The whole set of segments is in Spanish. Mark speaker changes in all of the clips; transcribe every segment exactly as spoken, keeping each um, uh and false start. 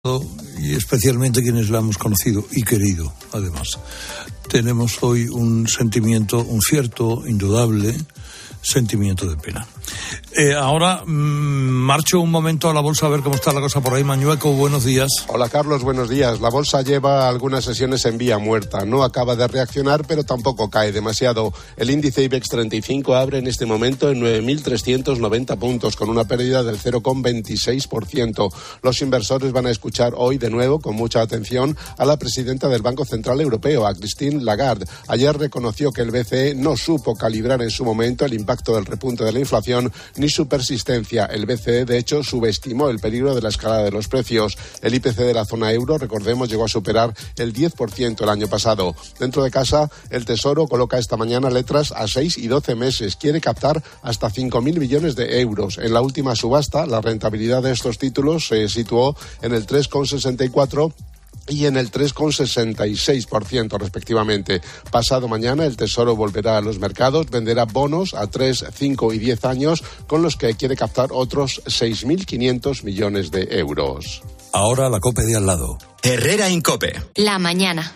Speaker 1: y especialmente quienes la hemos conocido y querido, además. Tenemos hoy un sentimiento, un cierto, indudable sentimiento de pena. Eh, ahora mmm, marcho un momento a la bolsa a ver cómo está la cosa por ahí. Mañueco, buenos días.
Speaker 2: Hola Carlos, buenos días. La bolsa lleva algunas sesiones en vía muerta. No acaba de reaccionar, pero tampoco cae demasiado. El índice IBEX treinta y cinco abre en este momento en nueve mil trescientos noventa puntos, con una pérdida del cero coma veintiséis por ciento. Los inversores van a escuchar hoy de nuevo con mucha atención a la presidenta del Banco Central Europeo, a Christine Lagarde. Ayer reconoció que el B C E no supo calibrar en su momento el impacto del repunte de la inflación ni su persistencia. El B C E, de hecho, subestimó el peligro de la escalada de los precios. El I P C de la zona euro, recordemos, llegó a superar el diez por ciento el año pasado. Dentro de casa, el Tesoro coloca esta mañana letras a seis y doce meses. Quiere captar hasta cinco mil millones de euros. En la última subasta, la rentabilidad de estos títulos se situó en el tres coma sesenta y cuatro por ciento y en el tres coma sesenta y seis por ciento respectivamente. Pasado mañana el Tesoro volverá a los mercados, venderá bonos a tres, cinco y diez años con los que quiere captar otros seis mil quinientos millones de euros.
Speaker 1: Ahora la COPE de al lado.
Speaker 3: Herrera Incope.
Speaker 4: La mañana.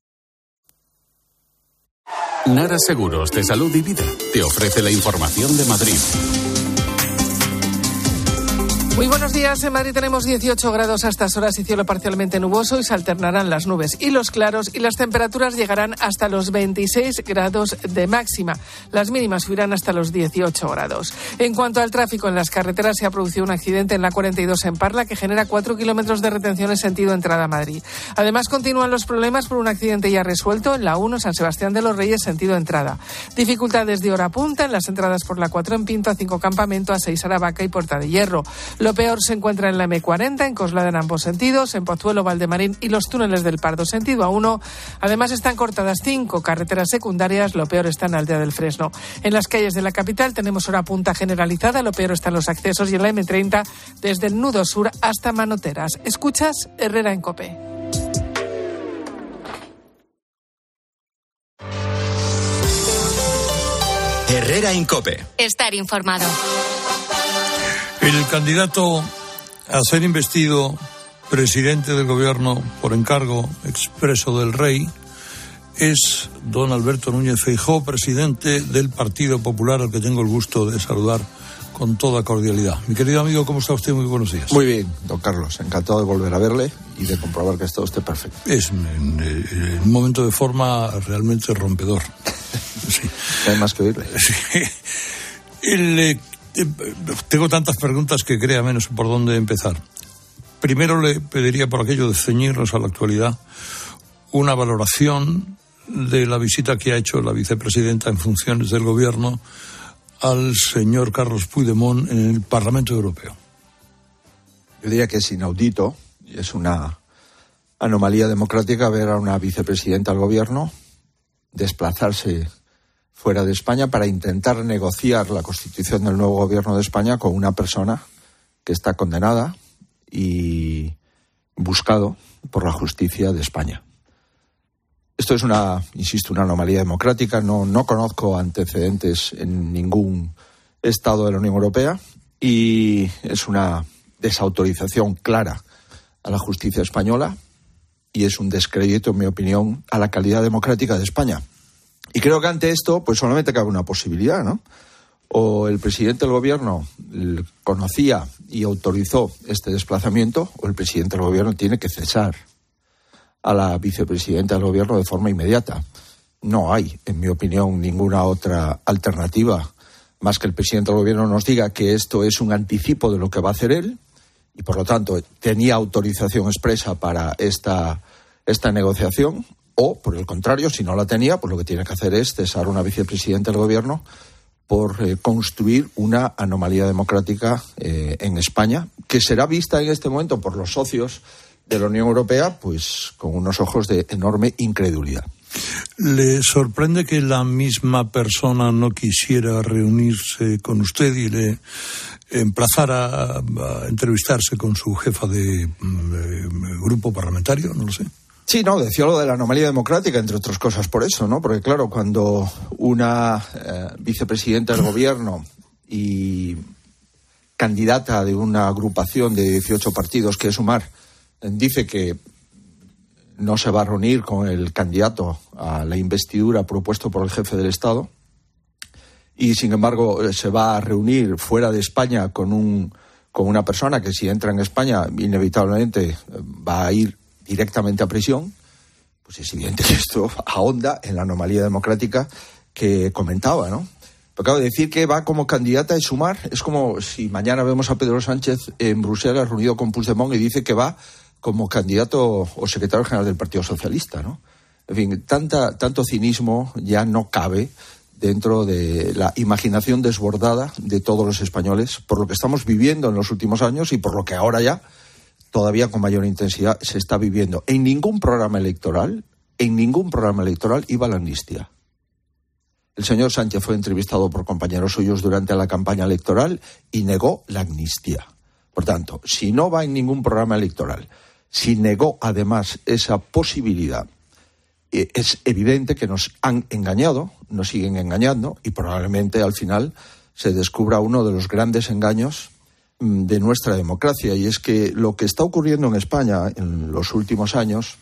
Speaker 5: Nara Seguros de Salud y Vida te ofrece la información de Madrid.
Speaker 6: Muy buenos días. En Madrid tenemos dieciocho grados a estas horas y cielo parcialmente nuboso, y se alternarán las nubes y los claros, y las temperaturas llegarán hasta los veintiséis grados de máxima. Las mínimas subirán hasta los dieciocho grados. En cuanto al tráfico en las carreteras, se ha producido un accidente en la cuarenta y dos en Parla que genera cuatro kilómetros de retención en sentido entrada a Madrid. Además, continúan los problemas por un accidente ya resuelto en la uno San Sebastián de los Reyes sentido entrada. Dificultades de hora punta en las entradas por la cuatro en Pinto, a cinco Campamento, a seis Aravaca y Puerta de Hierro. Lo peor se encuentra en la eme cuarenta, en Coslada en ambos sentidos, en Pozuelo, Valdemarín y los túneles del Pardo sentido a uno. Además están cortadas cinco carreteras secundarias, lo peor está en la Aldea del Fresno. En las calles de la capital tenemos hora punta generalizada, lo peor está en los accesos, y en la eme treinta desde el nudo sur hasta Manoteras. Escuchas Herrera en COPE.
Speaker 3: Herrera Incope.
Speaker 4: Estar informado.
Speaker 1: El candidato a ser investido presidente del gobierno por encargo expreso del rey es don Alberto Núñez Feijóo, presidente del Partido Popular, al que tengo el gusto de saludar con toda cordialidad. Mi querido amigo, ¿cómo está usted? Muy buenos días.
Speaker 7: Muy bien, don Carlos. Encantado de volver a verle y de comprobar que está usted perfecto.
Speaker 1: Es un momento de forma realmente rompedor. Sí.
Speaker 7: No hay más que oírle.
Speaker 1: Sí. El... Eh, Tengo tantas preguntas que crea menos por dónde empezar. Primero le pediría, por aquello de ceñirnos a la actualidad, una valoración de la visita que ha hecho la vicepresidenta en funciones del gobierno al señor Carles Puigdemont en el Parlamento Europeo.
Speaker 7: Yo diría que es inaudito y es una anomalía democrática ver a una vicepresidenta del gobierno desplazarse fuera de España para intentar negociar la constitución del nuevo gobierno de España con una persona que está condenada y buscado por la justicia de España. Esto es una, insisto, una anomalía democrática. No, no conozco antecedentes en ningún estado de la Unión Europea y es una desautorización clara a la justicia española y es un descrédito, en mi opinión, a la calidad democrática de España. Y creo que ante esto, pues solamente cabe una posibilidad, ¿no? O el presidente del gobierno conocía y autorizó este desplazamiento, o el presidente del gobierno tiene que cesar a la vicepresidenta del gobierno de forma inmediata. No hay, en mi opinión, ninguna otra alternativa más que el presidente del gobierno nos diga que esto es un anticipo de lo que va a hacer él y, por lo tanto, tenía autorización expresa para esta, esta negociación. O, por el contrario, si no la tenía, pues lo que tiene que hacer es cesar a una vicepresidenta del gobierno por eh, construir una anomalía democrática eh, en España, que será vista en este momento por los socios de la Unión Europea pues con unos ojos de enorme incredulidad.
Speaker 1: ¿Le sorprende que la misma persona no quisiera reunirse con usted y le emplazara a, a entrevistarse con su jefa de eh, grupo parlamentario? No lo sé.
Speaker 7: Sí, no, decía lo de la anomalía democrática, entre otras cosas por eso, ¿no? Porque claro, cuando una eh, vicepresidenta del gobierno y candidata de una agrupación de dieciocho partidos quiere sumar dice que no se va a reunir con el candidato a la investidura propuesto por el jefe del Estado y, sin embargo, se va a reunir fuera de España con un con una persona que, si entra en España, inevitablemente va a ir directamente a prisión. Pues es evidente que esto ahonda en la anomalía democrática que comentaba, ¿no? Pero claro, decir que va como candidata es sumar. Es como si mañana vemos a Pedro Sánchez en Bruselas reunido con Puigdemont y dice que va como candidato o secretario general del Partido Socialista, ¿no? En fin, tanta, tanto cinismo ya no cabe dentro de la imaginación desbordada de todos los españoles por lo que estamos viviendo en los últimos años y por lo que ahora ya, todavía con mayor intensidad, se está viviendo. En ningún programa electoral, en ningún programa electoral iba la amnistía. El señor Sánchez fue entrevistado por compañeros suyos durante la campaña electoral y negó la amnistía. Por tanto, si no va en ningún programa electoral, si negó además esa posibilidad, eh, es evidente que nos han engañado, nos siguen engañando y probablemente al final se descubra uno de los grandes engaños mm, de nuestra democracia. Y es que lo que está ocurriendo en España en los últimos años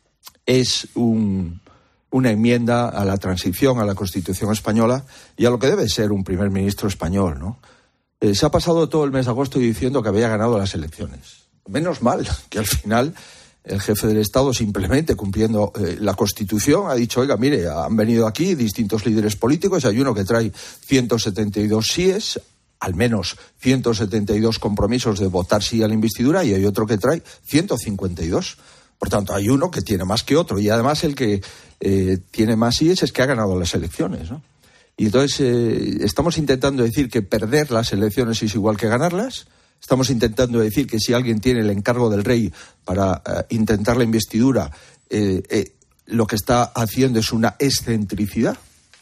Speaker 7: es un, una enmienda a la transición, a la Constitución española y a lo que debe ser un primer ministro español, ¿no? Eh, se ha pasado todo el mes de agosto diciendo que había ganado las elecciones. Menos mal que al final el jefe del Estado, simplemente cumpliendo eh, la Constitución, ha dicho, oiga, mire, han venido aquí distintos líderes políticos, hay uno que trae ciento setenta y dos síes, al menos ciento setenta y dos compromisos de votar sí a la investidura, y hay otro que trae ciento cincuenta y dos. Por tanto, hay uno que tiene más que otro, y además el que eh, tiene más síes es que ha ganado las elecciones, ¿no? Y entonces eh, estamos intentando decir que perder las elecciones es igual que ganarlas. Estamos intentando decir que si alguien tiene el encargo del rey para eh, intentar la investidura, eh, eh, lo que está haciendo es una excentricidad,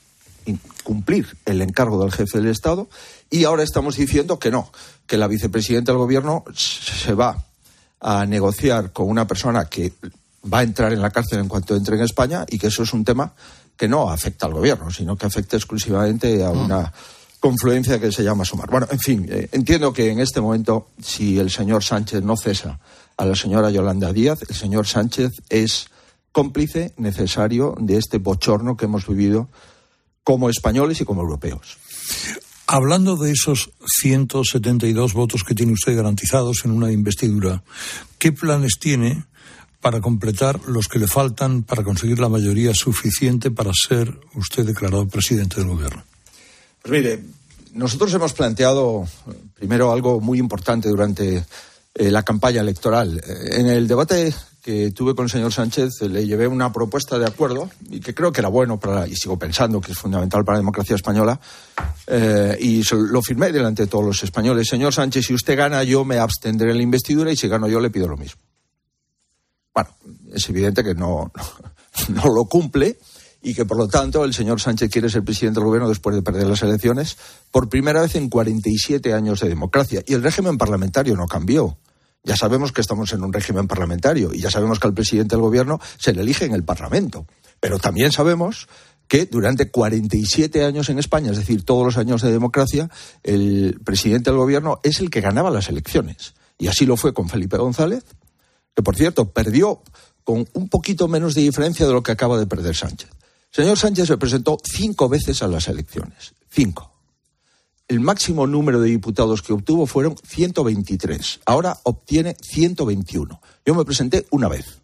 Speaker 7: cumplir el encargo del jefe del Estado. Y ahora estamos diciendo que no, que la vicepresidenta del Gobierno se va a negociar con una persona que va a entrar en la cárcel en cuanto entre en España, y que eso es un tema que no afecta al Gobierno, sino que afecta exclusivamente a una confluencia que se llama Sumar. Bueno, en fin, eh, entiendo que en este momento, si el señor Sánchez no cesa a la señora Yolanda Díaz, el señor Sánchez es cómplice necesario de este bochorno que hemos vivido como españoles y como europeos.
Speaker 1: Hablando de esos ciento setenta y dos votos que tiene usted garantizados en una investidura, ¿qué planes tiene para completar los que le faltan para conseguir la mayoría suficiente para ser usted declarado presidente del Gobierno?
Speaker 7: Pues mire, nosotros hemos planteado primero algo muy importante durante eh, la campaña electoral. Eh, en el debate que tuve con el señor Sánchez le llevé una propuesta de acuerdo y que creo que era bueno para, y sigo pensando que es fundamental para la democracia española, eh, y lo firmé delante de todos los españoles. Señor Sánchez, si usted gana, yo me abstendré en la investidura, y si gano yo le pido lo mismo. Bueno, es evidente que no, no, no lo cumple, y que, por lo tanto, el señor Sánchez quiere ser presidente del Gobierno después de perder las elecciones por primera vez en cuarenta y siete años de democracia. Y el régimen parlamentario no cambió. Ya sabemos que estamos en un régimen parlamentario y ya sabemos que al presidente del Gobierno se le elige en el Parlamento. Pero también sabemos que durante cuarenta y siete años en España, es decir, todos los años de democracia, el presidente del Gobierno es el que ganaba las elecciones. Y así lo fue con Felipe González, que, por cierto, perdió con un poquito menos de diferencia de lo que acaba de perder Sánchez. El señor Sánchez se presentó cinco veces a las elecciones. Cinco. El máximo número de diputados que obtuvo fueron ciento veintitrés. Ahora obtiene ciento veintiuno. Yo me presenté una vez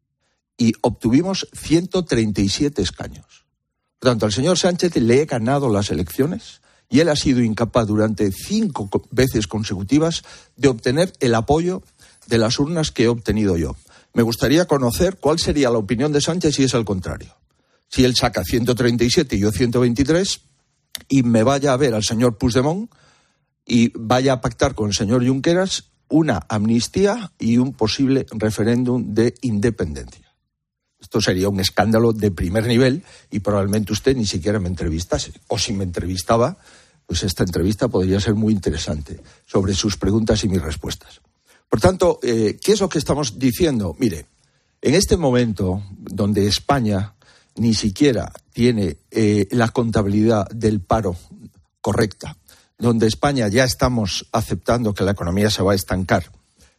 Speaker 7: y obtuvimos ciento treinta y siete escaños. Por tanto, al señor Sánchez le he ganado las elecciones y él ha sido incapaz durante cinco veces consecutivas de obtener el apoyo de las urnas que he obtenido yo. Me gustaría conocer cuál sería la opinión de Sánchez si es al contrario. Si él saca ciento treinta y siete y yo ciento veintitrés, y me vaya a ver al señor Puigdemont y vaya a pactar con el señor Junqueras una amnistía y un posible referéndum de independencia. Esto sería un escándalo de primer nivel y probablemente usted ni siquiera me entrevistase. O si me entrevistaba, pues esta entrevista podría ser muy interesante sobre sus preguntas y mis respuestas. Por tanto, eh, ¿qué es lo que estamos diciendo? Mire, en este momento donde España ni siquiera tiene eh, la contabilidad del paro correcta, donde España ya estamos aceptando que la economía se va a estancar,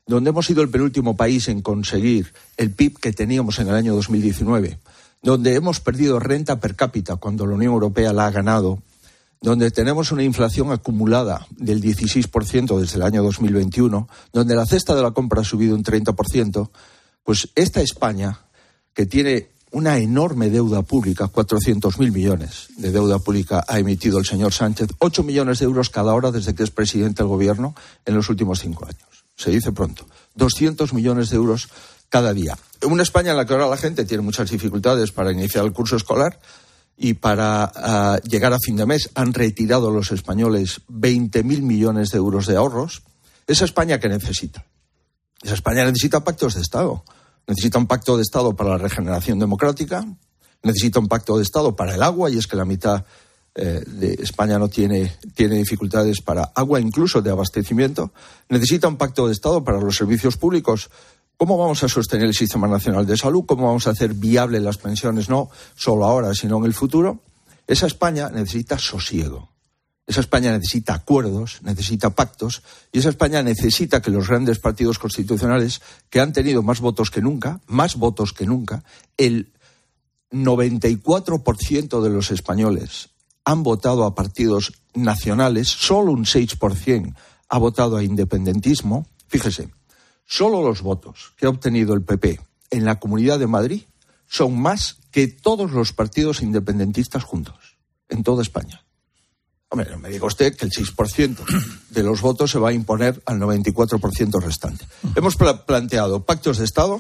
Speaker 7: donde hemos sido el penúltimo país en conseguir el P I B que teníamos en el año dos mil diecinueve, donde hemos perdido renta per cápita cuando la Unión Europea la ha ganado, donde tenemos una inflación acumulada del dieciséis por ciento desde el año dos mil veintiuno, donde la cesta de la compra ha subido un treinta por ciento, pues esta España, que tiene una enorme deuda pública, cuatrocientos mil millones de deuda pública ha emitido el señor Sánchez, ocho millones de euros cada hora desde que es presidente del gobierno en los últimos cinco años. Se dice pronto, doscientos millones de euros cada día. Una España en la que ahora la gente tiene muchas dificultades para iniciar el curso escolar y para uh, llegar a fin de mes han retirado los españoles veinte mil millones de euros de ahorros. Esa España que necesita. Esa España necesita pactos de Estado. Necesita un pacto de Estado para la regeneración democrática, necesita un pacto de Estado para el agua, y es que la mitad eh, de España no tiene, tiene dificultades para agua, incluso de abastecimiento. Necesita un pacto de Estado para los servicios públicos. ¿Cómo vamos a sostener el Sistema Nacional de Salud? ¿Cómo vamos a hacer viable las pensiones, no solo ahora, sino en el futuro? Esa España necesita sosiego. Esa España necesita acuerdos, necesita pactos, y esa España necesita que los grandes partidos constitucionales, que han tenido más votos que nunca, más votos que nunca, el noventa y cuatro por ciento de los españoles han votado a partidos nacionales, solo un seis por ciento ha votado a independentismo. Fíjese, solo los votos que ha obtenido el P P en la Comunidad de Madrid son más que todos los partidos independentistas juntos, en toda España. Hombre, no me diga usted que el seis por ciento de los votos se va a imponer al noventa y cuatro por ciento restante. Uh-huh. Hemos pla- planteado pactos de Estado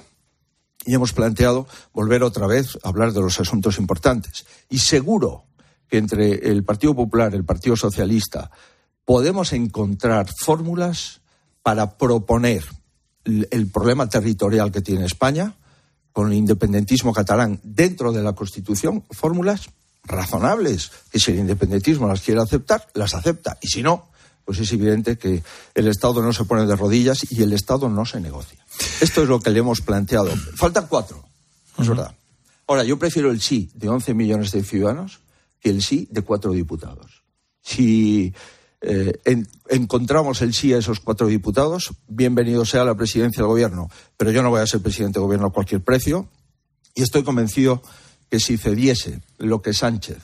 Speaker 7: y hemos planteado volver otra vez a hablar de los asuntos importantes. Y seguro que entre el Partido Popular y el Partido Socialista podemos encontrar fórmulas para proponer el, el problema territorial que tiene España con el independentismo catalán dentro de la Constitución, fórmulas razonables, que si el independentismo las quiere aceptar, las acepta, y si no, pues es evidente que el Estado no se pone de rodillas y el Estado no se negocia. Esto es lo que le hemos planteado. Faltan cuatro, es uh-huh. verdad. Ahora, yo prefiero el sí de once millones de ciudadanos que el sí de cuatro diputados. Si eh, en, encontramos el sí a esos cuatro diputados, bienvenido sea la presidencia del gobierno, pero yo no voy a ser presidente del gobierno a cualquier precio, y estoy convencido que si cediese lo que Sánchez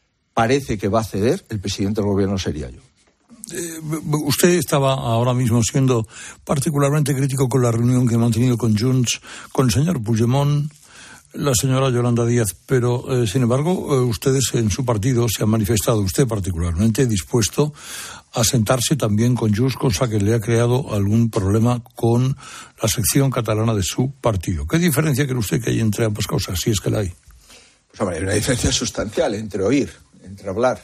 Speaker 7: parece que va a ceder, el presidente del gobierno sería yo.
Speaker 1: Eh, usted estaba ahora mismo siendo particularmente crítico con la reunión que ha mantenido con Junts, con el señor Puigdemont, la señora Yolanda Díaz, pero eh, sin embargo eh, ustedes en su partido se han manifestado, usted particularmente, dispuesto a sentarse también con Junts, cosa que le ha creado algún problema con la sección catalana de su partido. ¿Qué diferencia cree usted que hay entre ambas cosas, si es que la hay?
Speaker 7: Pues hombre, hay una diferencia sustancial entre oír, entre hablar,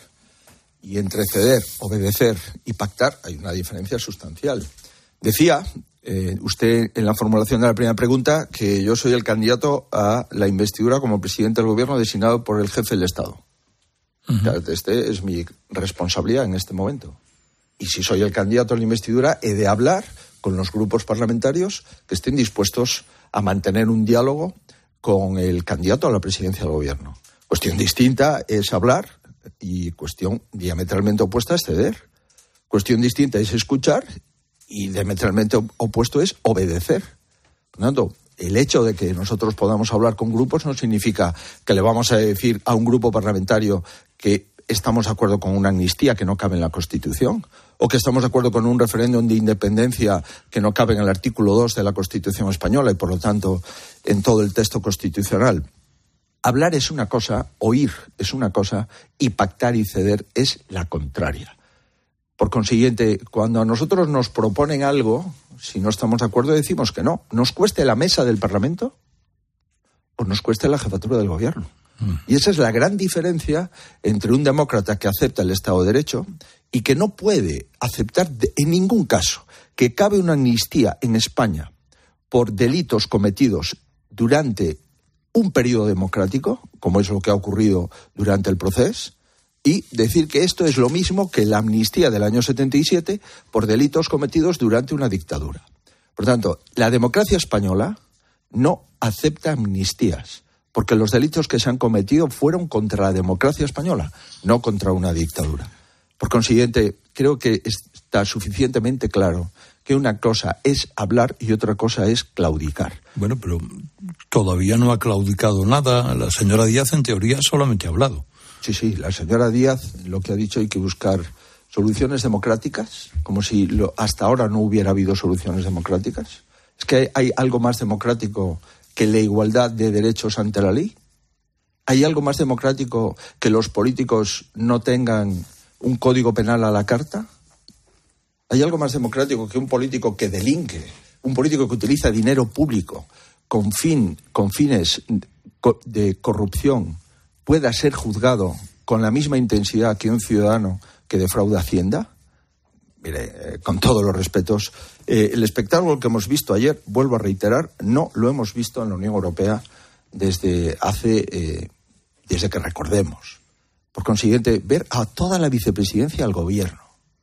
Speaker 7: y entre ceder, obedecer y pactar. Hay una diferencia sustancial. Decía eh, usted en la formulación de la primera pregunta que yo soy el candidato a la investidura como presidente del gobierno designado por el jefe del Estado. Uh-huh. O sea, este es mi responsabilidad en este momento. Y si soy el candidato a la investidura, he de hablar con los grupos parlamentarios que estén dispuestos a mantener un diálogo con el candidato a la presidencia del gobierno. Cuestión distinta es hablar y cuestión diametralmente opuesta es ceder. Cuestión distinta es escuchar y diametralmente opuesto es obedecer. Por lo tanto, el hecho de que nosotros podamos hablar con grupos no significa que le vamos a decir a un grupo parlamentario que estamos de acuerdo con una amnistía que no cabe en la Constitución, o que estamos de acuerdo con un referéndum de independencia que no cabe en el artículo dos de la Constitución española y, por lo tanto, en todo el texto constitucional. Hablar es una cosa, oír es una cosa, y pactar y ceder es la contraria. Por consiguiente, cuando a nosotros nos proponen algo, si no estamos de acuerdo, decimos que no. Nos cueste la mesa del Parlamento o nos cueste la jefatura del gobierno. Y esa es la gran diferencia entre un demócrata que acepta el Estado de Derecho y que no puede aceptar de, en ningún caso que cabe una amnistía en España por delitos cometidos durante un periodo democrático, como es lo que ha ocurrido durante el proceso, y decir que esto es lo mismo que la amnistía del año setenta y siete por delitos cometidos durante una dictadura. Por tanto, la democracia española no acepta amnistías, porque los delitos que se han cometido fueron contra la democracia española, no contra una dictadura. Por consiguiente, creo que es, está suficientemente claro que una cosa es hablar y otra cosa es claudicar.
Speaker 1: Bueno, pero todavía no ha claudicado nada. La señora Díaz, en teoría, solamente ha hablado.
Speaker 7: Sí, sí, la señora Díaz lo que ha dicho, hay que buscar soluciones democráticas, como si lo, hasta ahora no hubiera habido soluciones democráticas. ¿Es que hay, hay algo más democrático que la igualdad de derechos ante la ley? ¿Hay algo más democrático que los políticos no tengan un código penal a la carta? ¿Hay algo más democrático que un político que delinque, un político que utiliza dinero público con, fin, con fines de corrupción pueda ser juzgado con la misma intensidad que un ciudadano que defrauda Hacienda? Mire, eh, con todos los respetos, eh, el espectáculo que hemos visto ayer, vuelvo a reiterar, no lo hemos visto en la Unión Europea desde hace, eh, desde que recordemos. Por consiguiente, ver a toda la vicepresidencia al gobierno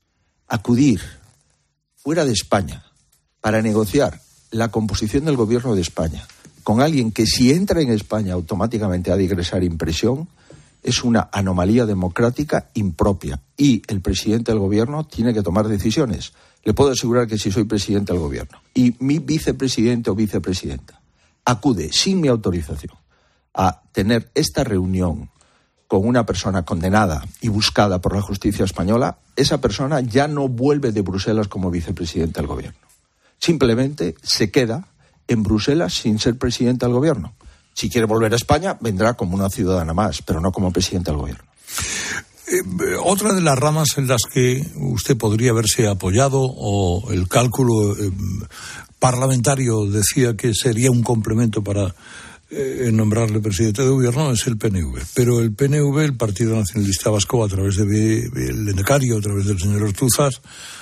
Speaker 7: acudir fuera de España para negociar la composición del gobierno de España con alguien que, si entra en España, automáticamente ha de ingresar impresión, es una anomalía democrática impropia. Y el presidente del gobierno tiene que tomar decisiones. Le puedo asegurar que si soy presidente del gobierno y mi vicepresidente o vicepresidenta acude sin mi autorización a tener esta reunión con una persona condenada y buscada por la justicia española, esa persona ya no vuelve de Bruselas como vicepresidente del gobierno. Simplemente se queda en Bruselas sin ser presidente del gobierno. Si quiere volver a España, vendrá como una ciudadana más, pero no como presidente del gobierno.
Speaker 1: Eh, otra de las ramas en las que usted podría haberse apoyado, o el cálculo eh, parlamentario decía que sería un complemento para eh, nombrarle presidente de gobierno, es el P N V. Pero el P N V, el Partido Nacionalista Vasco, a través del Lehendakari, a través del señor Ortuzar,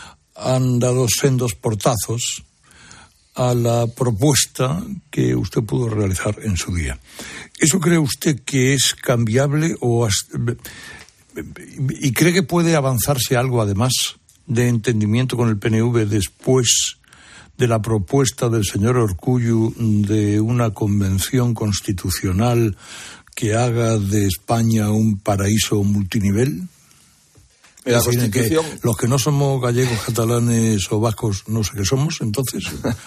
Speaker 1: han dado sendos portazos a la propuesta que usted pudo realizar en su día. ¿Eso cree usted que es cambiable o hasta, y cree que puede avanzarse algo además de entendimiento con el P N V después de la propuesta del señor Urkullu de una convención constitucional que haga de España un paraíso multinivel?
Speaker 7: La Constitución...
Speaker 1: que los que no somos gallegos, catalanes o vascos, no sé qué somos, entonces...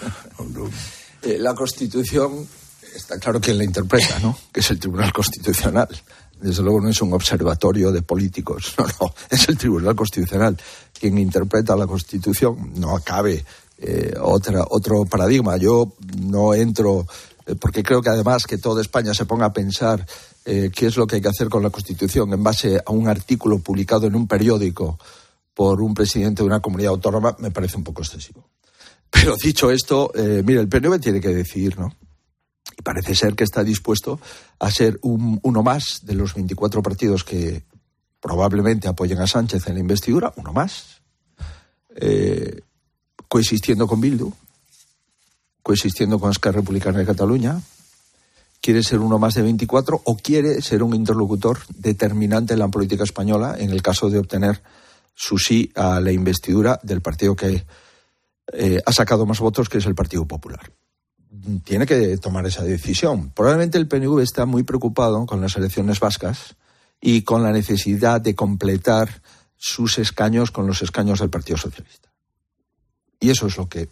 Speaker 7: eh, la Constitución, está claro quién la interpreta, ¿no? Que es el Tribunal Constitucional. Desde luego no es un observatorio de políticos, no, no, es el Tribunal Constitucional quien interpreta la Constitución. No acabe eh, otra, otro paradigma. Yo no entro... Eh, porque creo que además que toda España se ponga a pensar eh, qué es lo que hay que hacer con la Constitución en base a un artículo publicado en un periódico por un presidente de una comunidad autónoma, me parece un poco excesivo. Pero dicho esto, eh, mire, el P N V tiene que decidir, ¿no? Y parece ser que está dispuesto a ser un, uno más de los veinticuatro partidos que probablemente apoyen a Sánchez en la investidura, uno más, eh, coexistiendo con Bildu, coexistiendo con Esquerra Republicana de Cataluña. ¿Quiere ser uno más de veinticuatro o quiere ser un interlocutor determinante en la política española en el caso de obtener su sí a la investidura del partido que eh, ha sacado más votos, que es el Partido Popular? Tiene que tomar esa decisión. Probablemente el P N V está muy preocupado con las elecciones vascas y con la necesidad de completar sus escaños con los escaños del Partido Socialista. Y eso es lo que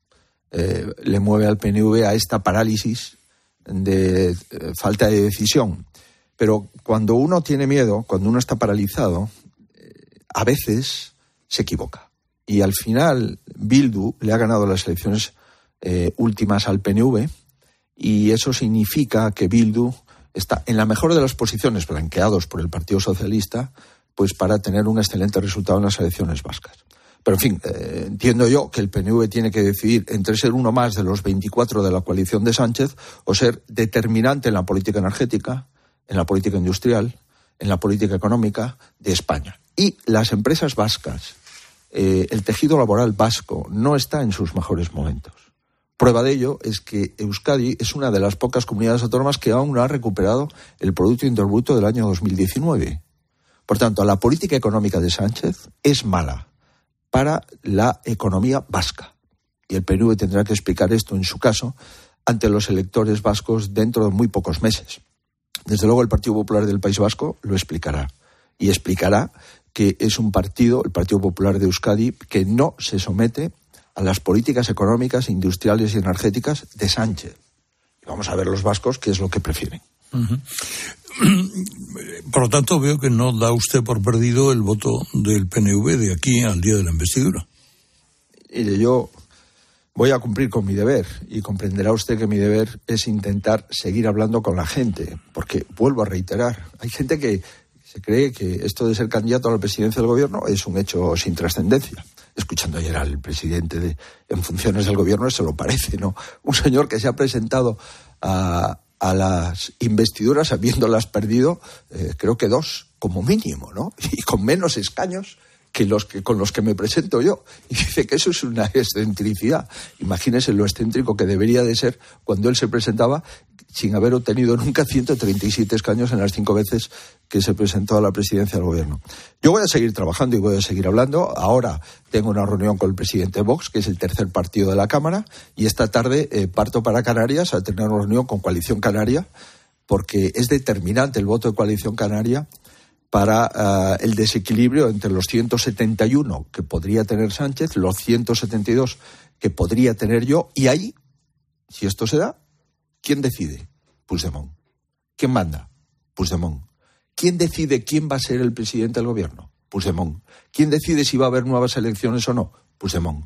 Speaker 7: Eh, le mueve al P N V a esta parálisis de eh, falta de decisión. Pero cuando uno tiene miedo, cuando uno está paralizado, eh, a veces se equivoca. Y al final Bildu le ha ganado las elecciones eh, últimas al P N V, y eso significa que Bildu está en la mejor de las posiciones, blanqueados por el Partido Socialista, pues para tener un excelente resultado en las elecciones vascas. Pero, en fin, eh, entiendo yo que el P N V tiene que decidir entre ser uno más de los veinticuatro de la coalición de Sánchez o ser determinante en la política energética, en la política industrial, en la política económica de España. Y las empresas vascas, eh, el tejido laboral vasco no está en sus mejores momentos. Prueba de ello es que Euskadi es una de las pocas comunidades autónomas que aún no ha recuperado el Producto Interior Bruto del año dos mil diecinueve. Por tanto, la política económica de Sánchez es mala para la economía vasca. Y el P N V tendrá que explicar esto, en su caso, ante los electores vascos dentro de muy pocos meses. Desde luego, el Partido Popular del País Vasco lo explicará. Y explicará que es un partido, el Partido Popular de Euskadi, que no se somete a las políticas económicas, industriales y energéticas de Sánchez. Vamos a ver los vascos qué es lo que prefieren.
Speaker 1: Uh-huh. Por lo tanto, veo que no da usted por perdido el voto del P N V de aquí al día de la investidura.
Speaker 7: Mire, yo voy a cumplir con mi deber y comprenderá usted que mi deber es intentar seguir hablando con la gente, porque, vuelvo a reiterar, hay gente que se cree que esto de ser candidato a la presidencia del gobierno es un hecho sin trascendencia. Escuchando ayer al presidente de, en funciones del gobierno, eso lo parece, ¿no? Un señor que se ha presentado a, a las investiduras habiéndolas perdido, eh, creo que dos, como mínimo, ¿no? Y con menos escaños que los que con los que me presento yo. Y dice que eso es una excentricidad. Imagínese lo excéntrico que debería de ser cuando él se presentaba sin haber obtenido nunca ciento treinta y siete escaños en las cinco veces que se presentó a la presidencia del gobierno. Yo voy a seguir trabajando y voy a seguir hablando. Ahora tengo una reunión con el presidente de Vox, que es el tercer partido de la Cámara, y esta tarde eh, parto para Canarias a tener una reunión con Coalición Canaria, porque es determinante el voto de Coalición Canaria para uh, el desequilibrio entre los ciento setenta y uno que podría tener Sánchez, los ciento setenta y dos que podría tener yo, y ahí, si esto se da, ¿quién decide? Puigdemont. ¿Quién manda? Puigdemont. ¿Quién decide quién va a ser el presidente del gobierno? Puigdemont. ¿Quién decide si va a haber nuevas elecciones o no? Puigdemont.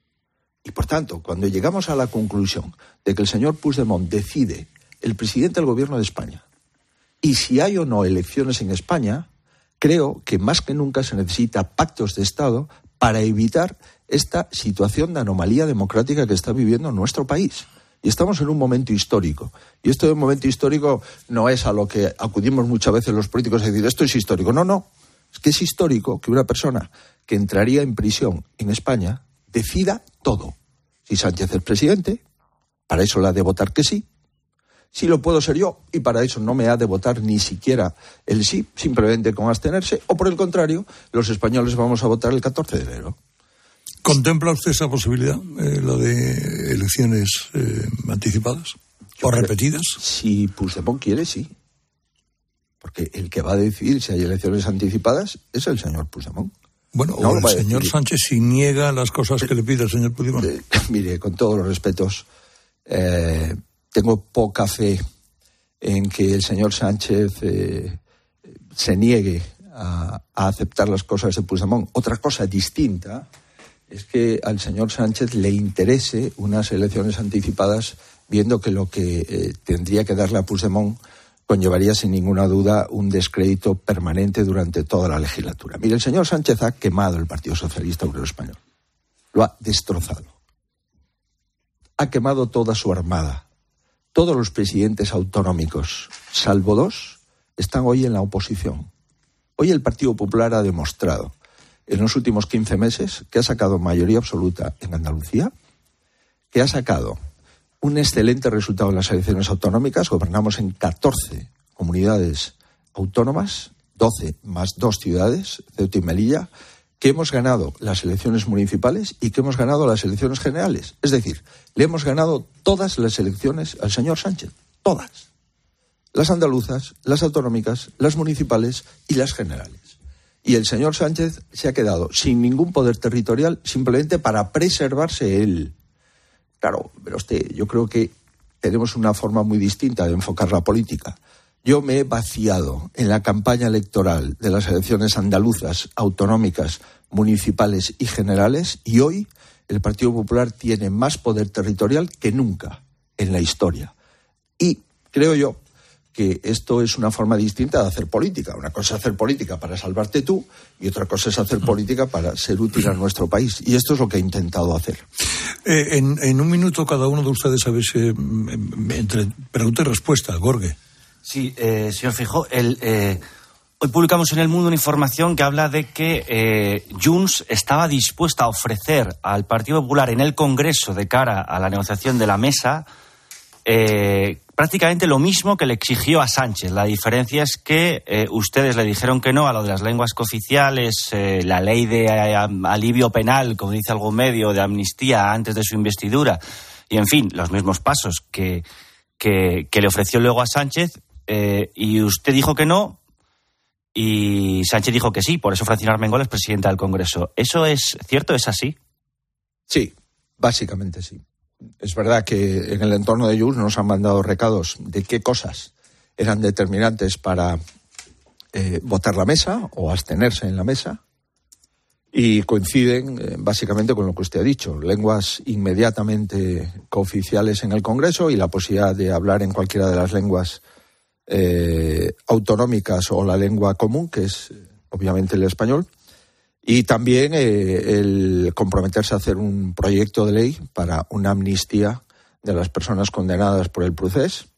Speaker 7: Y por tanto, cuando llegamos a la conclusión de que el señor Puigdemont decide el presidente del gobierno de España, y si hay o no elecciones en España, creo que más que nunca se necesita pactos de Estado para evitar esta situación de anomalía democrática que está viviendo nuestro país. Y estamos en un momento histórico. Y esto de un momento histórico no es a lo que acudimos muchas veces los políticos a decir esto es histórico. No, no. Es que es histórico que una persona que entraría en prisión en España decida todo. Si Sánchez es presidente, para eso la ha de votar que sí. Si lo puedo ser yo, y para eso no me ha de votar ni siquiera el sí, simplemente con abstenerse, o por el contrario, los españoles vamos a votar el catorce de enero.
Speaker 1: ¿Contempla usted esa posibilidad, eh, la de elecciones eh, anticipadas o repetidas?
Speaker 7: Si Puigdemont quiere, sí. Porque el que va a decidir si hay elecciones anticipadas es el señor Puigdemont.
Speaker 1: Bueno,
Speaker 7: no
Speaker 1: o el señor decidir. Sánchez si niega las cosas que le pide el señor Puigdemont.
Speaker 7: Eh, mire, con todos los respetos, eh, tengo poca fe en que el señor Sánchez eh, se niegue a, a aceptar las cosas de Puigdemont. Otra cosa distinta es que al señor Sánchez le interese unas elecciones anticipadas, viendo que lo que eh, tendría que darle a Puigdemont conllevaría sin ninguna duda un descrédito permanente durante toda la legislatura. Mire, el señor Sánchez ha quemado el Partido Socialista Obrero Español. Lo ha destrozado. Ha quemado toda su armada. Todos los presidentes autonómicos, salvo dos, están hoy en la oposición. Hoy el Partido Popular ha demostrado en los últimos quince meses que ha sacado mayoría absoluta en Andalucía, que ha sacado un excelente resultado en las elecciones autonómicas. Gobernamos en catorce comunidades autónomas, doce más dos ciudades, Ceuta y Melilla, que hemos ganado las elecciones municipales y que hemos ganado las elecciones generales. Es decir, le hemos ganado todas las elecciones al señor Sánchez, todas. Las andaluzas, las autonómicas, las municipales y las generales. Y el señor Sánchez se ha quedado sin ningún poder territorial simplemente para preservarse él. Claro, pero usted, yo creo que tenemos una forma muy distinta de enfocar la política. Yo me he vaciado en la campaña electoral de las elecciones andaluzas, autonómicas, municipales y generales, y hoy el Partido Popular tiene más poder territorial que nunca en la historia. Y creo yo que esto es una forma distinta de hacer política. Una cosa es hacer política para salvarte tú y otra cosa es hacer política para ser útil a nuestro país. Y esto es lo que he intentado hacer.
Speaker 1: Eh, en, en un minuto cada uno de ustedes, a ver si, entre pregunta y respuesta, Gorge.
Speaker 8: Sí, eh, señor Feijóo, el, eh, hoy publicamos en El Mundo una información que habla de que eh, Junts estaba dispuesta a ofrecer al Partido Popular en el Congreso de cara a la negociación de la mesa eh, prácticamente lo mismo que le exigió a Sánchez. La diferencia es que eh, ustedes le dijeron que no a lo de las lenguas cooficiales, eh, la ley de eh, alivio penal, como dice algún medio, de amnistía antes de su investidura, y en fin, los mismos pasos que, que, que le ofreció luego a Sánchez, eh, y usted dijo que no, y Sánchez dijo que sí, por eso Francina Armengol es presidenta del Congreso. ¿Eso es cierto? ¿Es así?
Speaker 7: Sí, básicamente sí. Es verdad que en el entorno de Junts nos han mandado recados de qué cosas eran determinantes para eh, votar la mesa o abstenerse en la mesa, y coinciden eh, básicamente con lo que usted ha dicho: lenguas inmediatamente cooficiales en el Congreso y la posibilidad de hablar en cualquiera de las lenguas eh, autonómicas o la lengua común, que es obviamente el español, y también eh, el comprometerse a hacer un proyecto de ley para una amnistía de las personas condenadas por el procés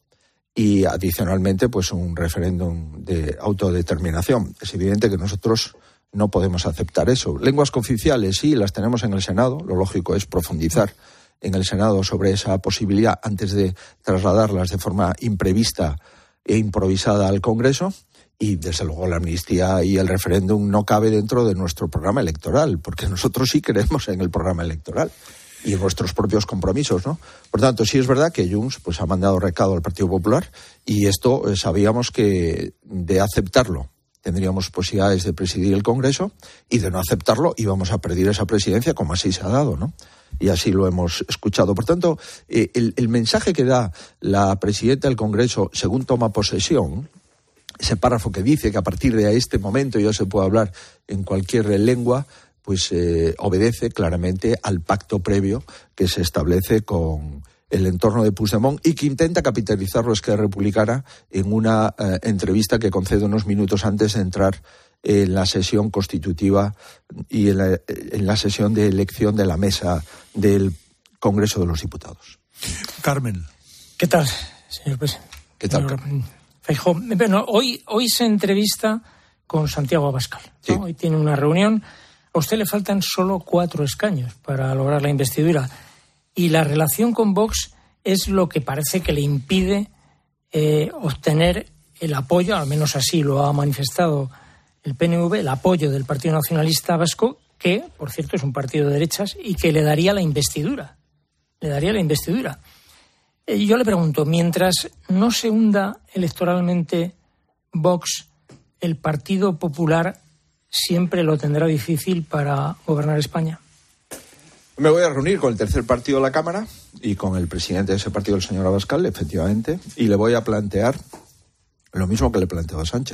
Speaker 7: y adicionalmente pues un referéndum de autodeterminación. Es evidente que nosotros no podemos aceptar eso. Lenguas cooficiales sí, las tenemos en el Senado. Lo lógico es profundizar en el Senado sobre esa posibilidad antes de trasladarlas de forma imprevista e improvisada al Congreso. Y, desde luego, la amnistía y el referéndum no cabe dentro de nuestro programa electoral, porque nosotros sí creemos en el programa electoral y en nuestros propios compromisos, ¿no? Por tanto, sí es verdad que Junts pues, ha mandado recado al Partido Popular, y esto eh, sabíamos que de aceptarlo tendríamos posibilidades de presidir el Congreso, y de no aceptarlo íbamos a perder esa presidencia, como así se ha dado, ¿no? Y así lo hemos escuchado. Por tanto, eh, el, el mensaje que da la presidenta del Congreso según toma posesión, ese párrafo que dice que a partir de este momento ya se puede hablar en cualquier lengua, pues eh, obedece claramente al pacto previo que se establece con el entorno de Puigdemont y que intenta capitalizarlo Esquerra Republicana en una eh, entrevista que concede unos minutos antes de entrar en la sesión constitutiva y en la, en la sesión de elección de la mesa del Congreso de los Diputados.
Speaker 1: Carmen.
Speaker 9: ¿Qué tal, señor presidente?
Speaker 7: ¿Qué tal,
Speaker 9: señor
Speaker 7: Carmen?
Speaker 9: Feijóo, bueno, hoy, hoy se entrevista con Santiago Abascal, ¿no? Sí. Hoy tiene una reunión. A usted le faltan solo cuatro escaños para lograr la investidura. Y la relación con Vox es lo que parece que le impide eh, obtener el apoyo, al menos así lo ha manifestado el P N V, el apoyo del Partido Nacionalista Vasco, que, por cierto, es un partido de derechas y que le daría la investidura. Le daría la investidura. Y yo le pregunto, mientras no se hunda electoralmente Vox, ¿el Partido Popular siempre lo tendrá difícil para gobernar España?
Speaker 7: Me voy a reunir con el tercer partido de la Cámara y con el presidente de ese partido, el señor Abascal, efectivamente, y le voy a plantear lo mismo que le planteó a Sánchez,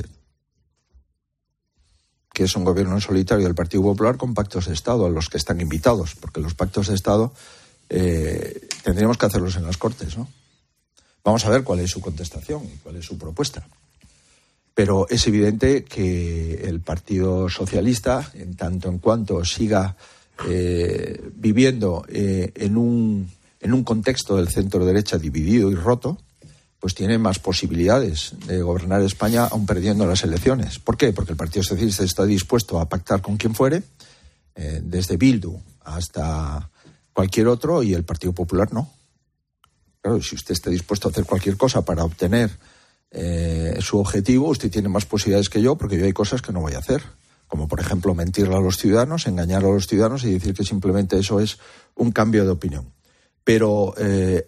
Speaker 7: que es un gobierno en solitario del Partido Popular con pactos de Estado a los que están invitados, porque los pactos de Estado Eh, tendríamos que hacerlos en las Cortes, ¿no? Vamos a ver cuál es su contestación y cuál es su propuesta. Pero es evidente que el Partido Socialista, en tanto en cuanto siga eh, viviendo eh, en un en un contexto del centro-derecha dividido y roto, pues tiene más posibilidades de gobernar España aun perdiendo las elecciones. ¿Por qué? Porque el Partido Socialista está dispuesto a pactar con quien fuere, eh, desde Bildu hasta cualquier otro, y el Partido Popular no. Claro, si usted está dispuesto a hacer cualquier cosa para obtener eh, su objetivo, usted tiene más posibilidades que yo, porque yo hay cosas que no voy a hacer, como por ejemplo mentirle a los ciudadanos, engañar a los ciudadanos y decir que simplemente eso es un cambio de opinión. Pero eh,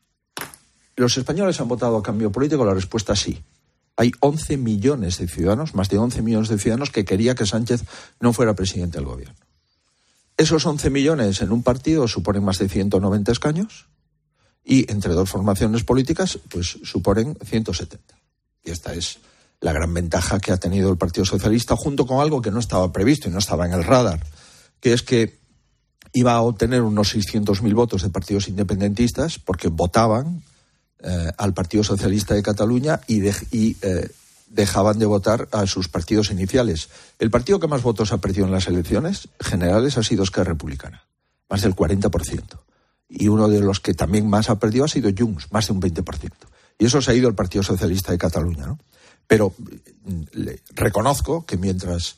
Speaker 7: ¿los españoles han votado a cambio político? La respuesta es sí. Hay once millones de ciudadanos, más de once millones de ciudadanos que quería que Sánchez no fuera presidente del gobierno. Esos once millones en un partido suponen más de ciento noventa escaños y entre dos formaciones políticas pues suponen ciento setenta. Y esta es la gran ventaja que ha tenido el Partido Socialista, junto con algo que no estaba previsto y no estaba en el radar, que es que iba a obtener unos seiscientos mil votos de partidos independentistas porque votaban eh, al Partido Socialista de Cataluña y, de, y eh, dejaban de votar a sus partidos iniciales. El partido que más votos ha perdido en las elecciones generales ha sido Esquerra Republicana, más del cuarenta por ciento. Y uno de los que también más ha perdido ha sido Junts, más de un veinte por ciento. Y eso se ha ido al Partido Socialista de Cataluña, ¿no? Pero le reconozco que mientras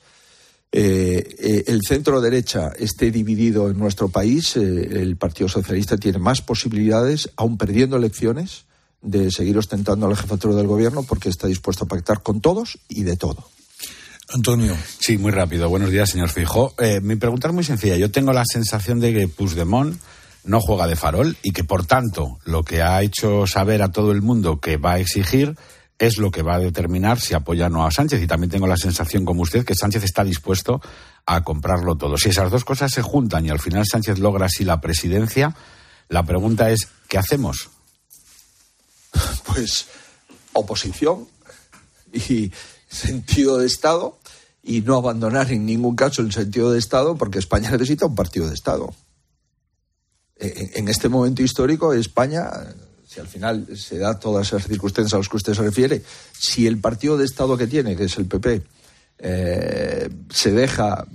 Speaker 7: eh, eh, el centro-derecha esté dividido en nuestro país, eh, el Partido Socialista tiene más posibilidades, aun perdiendo elecciones, de seguir ostentando la jefatura del gobierno, porque está dispuesto a pactar con todos y de todo.
Speaker 1: Antonio.
Speaker 10: Sí, muy rápido. Buenos días, señor Feijóo. Eh, mi pregunta es muy sencilla. Yo tengo la sensación de que Puigdemont no juega de farol y que, por tanto, lo que ha hecho saber a todo el mundo que va a exigir es lo que va a determinar si apoya o no a Sánchez. Y también tengo la sensación, como usted, que Sánchez está dispuesto a comprarlo todo. Si esas dos cosas se juntan y al final Sánchez logra así la presidencia, la pregunta es, ¿qué hacemos?
Speaker 7: Pues oposición y sentido de Estado, y no abandonar en ningún caso el sentido de Estado, porque España necesita un partido de Estado. En este momento histórico, España, si al final se da todas esas circunstancias a las que usted se refiere, si el partido de Estado que tiene, que es el P P, eh, se deja,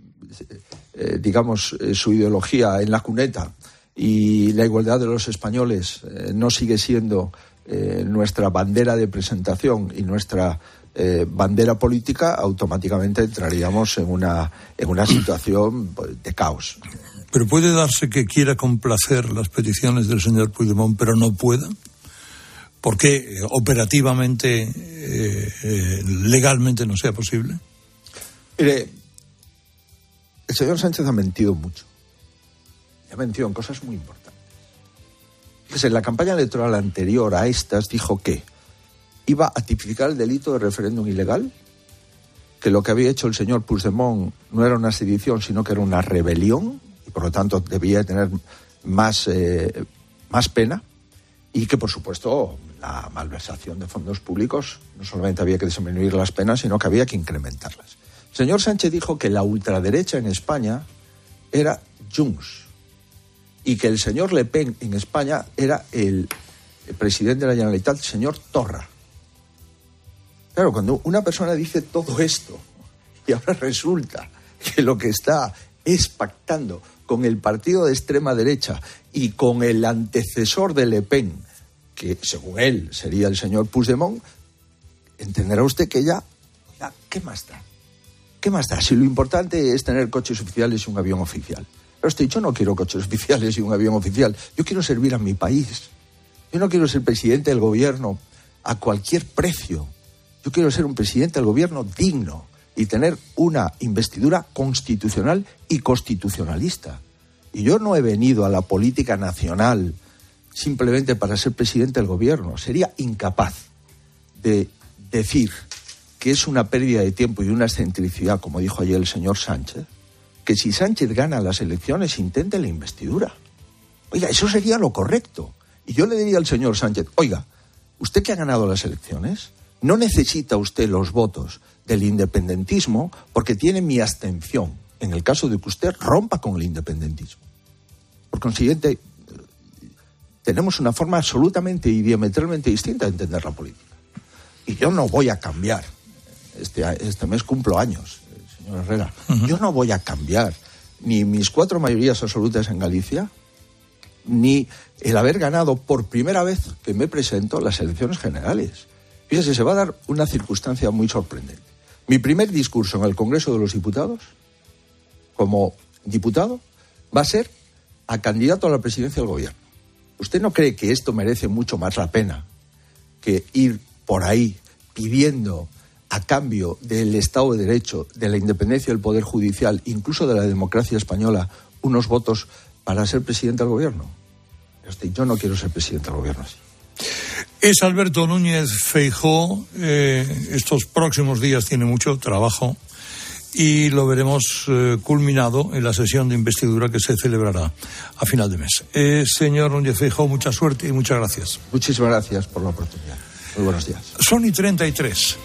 Speaker 7: eh, digamos, eh, su ideología en la cuneta y la igualdad de los españoles eh, no sigue siendo eh, nuestra bandera de presentación y nuestra Eh, bandera política, automáticamente entraríamos en una en una situación de caos.
Speaker 1: Pero puede darse que quiera complacer las peticiones del señor Puigdemont, pero no pueda. ¿Por qué eh, operativamente, eh, eh, legalmente no sea posible?
Speaker 7: Mire, el señor Sánchez ha mentido mucho. Ha mentido en cosas muy importantes. Fíjese, en la campaña electoral anterior a estas dijo que iba a tipificar el delito de referéndum ilegal, que lo que había hecho el señor Puigdemont no era una sedición, sino que era una rebelión, y por lo tanto debía tener más, eh, más pena, y que, por supuesto, la malversación de fondos públicos no solamente había que disminuir las penas, sino que había que incrementarlas. El señor Sánchez dijo que la ultraderecha en España era Junts, y que el señor Le Pen en España era el, el presidente de la Generalitat, el señor Torra. Claro, cuando una persona dice todo esto y ahora resulta que lo que está es pactando con el partido de extrema derecha y con el antecesor de Le Pen, que según él sería el señor Puigdemont, entenderá usted que ya, ya ¿qué más da? ¿Qué más da? Si lo importante es tener coches oficiales y un avión oficial. Pero estoy, yo no quiero coches oficiales y un avión oficial. Yo quiero servir a mi país. Yo no quiero ser presidente del gobierno a cualquier precio. Yo quiero ser un presidente del gobierno digno y tener una investidura constitucional y constitucionalista. Y yo no he venido a la política nacional simplemente para ser presidente del gobierno. Sería incapaz de decir que es una pérdida de tiempo y una excentricidad, como dijo ayer el señor Sánchez, que si Sánchez gana las elecciones intente la investidura. Oiga, eso sería lo correcto. Y yo le diría al señor Sánchez, oiga, usted que ha ganado las elecciones, no necesita usted los votos del independentismo porque tiene mi abstención en el caso de que usted rompa con el independentismo. Por consiguiente, tenemos una forma absolutamente y diametralmente distinta de entender la política. Y yo no voy a cambiar. Este, este mes cumplo años, señor Herrera. Uh-huh. Yo no voy a cambiar ni mis cuatro mayorías absolutas en Galicia, ni el haber ganado por primera vez que me presento las elecciones generales. Fíjese, se va a dar una circunstancia muy sorprendente. Mi primer discurso en el Congreso de los Diputados, como diputado, va a ser a candidato a la presidencia del gobierno. ¿Usted no cree que esto merece mucho más la pena que ir por ahí pidiendo, a cambio del Estado de Derecho, de la independencia del Poder Judicial, incluso de la democracia española, unos votos para ser presidente del gobierno? Yo no quiero ser presidente del gobierno así.
Speaker 1: Es Alberto Núñez Feijóo. Eh, estos próximos días tiene mucho trabajo y lo veremos eh, culminado en la sesión de investidura que se celebrará a final de mes. Eh, señor Núñez Feijóo, mucha suerte y muchas gracias.
Speaker 7: Muchísimas gracias por la oportunidad. Muy buenos días.
Speaker 1: Son y treinta y tres.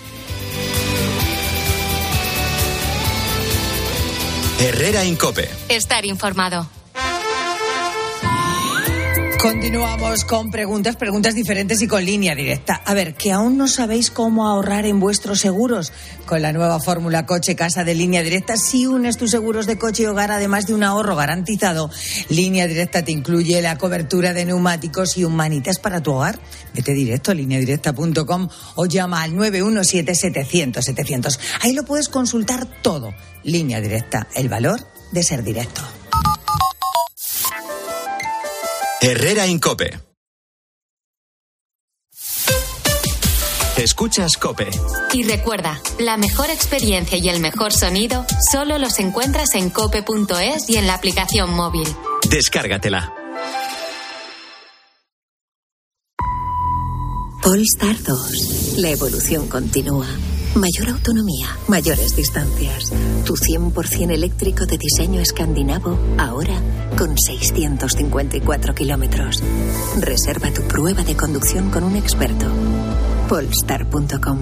Speaker 3: Herrera en COPE.
Speaker 4: Estar informado.
Speaker 11: Continuamos con preguntas, preguntas diferentes y con línea directa. A ver, que aún no sabéis cómo ahorrar en vuestros seguros. Con la nueva fórmula Coche Casa de Línea Directa, si unes tus seguros de coche y hogar, además de un ahorro garantizado, Línea Directa te incluye la cobertura de neumáticos y humanitas para tu hogar. Vete directo a línea directa punto com o llama al nueve uno siete, setecientos, setecientos. Ahí lo puedes consultar todo. Línea Directa, el valor de ser directo.
Speaker 3: Herrera en COPE. Escuchas COPE.
Speaker 4: Y recuerda, la mejor experiencia y el mejor sonido solo los encuentras en cope punto es y en la aplicación móvil.
Speaker 3: Descárgatela.
Speaker 12: Polestar dos. La evolución continúa. Mayor autonomía, mayores distancias. Tu cien por ciento eléctrico de diseño escandinavo, ahora con seiscientos cincuenta y cuatro kilómetros. Reserva tu prueba de conducción con un experto. Polestar punto com.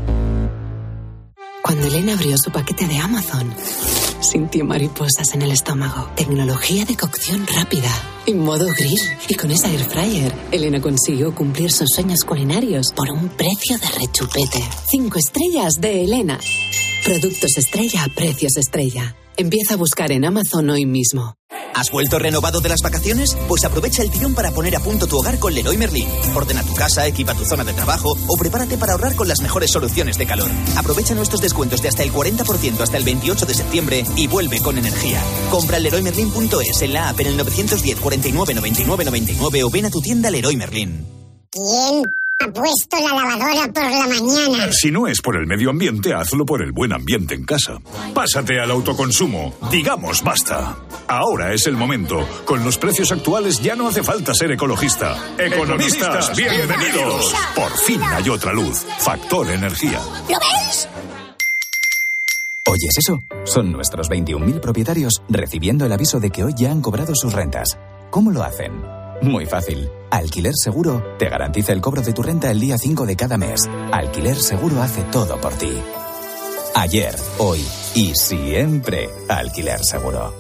Speaker 13: Cuando Elena abrió su paquete de Amazon, sintió mariposas en el estómago. Tecnología de cocción rápida, en modo grill. Y con esa air fryer, Elena consiguió cumplir sus sueños culinarios por un precio de rechupete. Cinco estrellas de Elena. Productos estrella a precios estrella. Empieza a buscar en Amazon hoy mismo.
Speaker 14: ¿Has vuelto renovado de las vacaciones? Pues aprovecha el tirón para poner a punto tu hogar con Leroy Merlin. Ordena tu casa, equipa tu zona de trabajo o prepárate para ahorrar con las mejores soluciones de calor. Aprovecha nuestros descuentos de hasta el cuarenta por ciento hasta el veintiocho de septiembre y vuelve con energía. Compra en leroy merlin punto es, en la app, en el nueve uno cero, cuarenta y nueve, noventa y nueve, noventa y nueve o ven a tu tienda Leroy Merlin.
Speaker 15: ¿Quién ha puesto la lavadora por la mañana?
Speaker 16: Si no es por el medio ambiente, hazlo por el buen ambiente en casa. Pásate al autoconsumo. Digamos basta. Ahora es el momento. Con los precios actuales ya no hace falta ser ecologista. Economistas, bienvenidos. Por fin hay otra luz. Factor Energía.
Speaker 15: ¿Lo ves?
Speaker 17: ¿Oyes eso? Son nuestros veintiún mil propietarios recibiendo el aviso de que hoy ya han cobrado sus rentas. ¿Cómo lo hacen? Muy fácil. Alquiler Seguro te garantiza el cobro de tu renta el día cinco de cada mes. Alquiler Seguro hace todo por ti. Ayer, hoy y siempre Alquiler Seguro.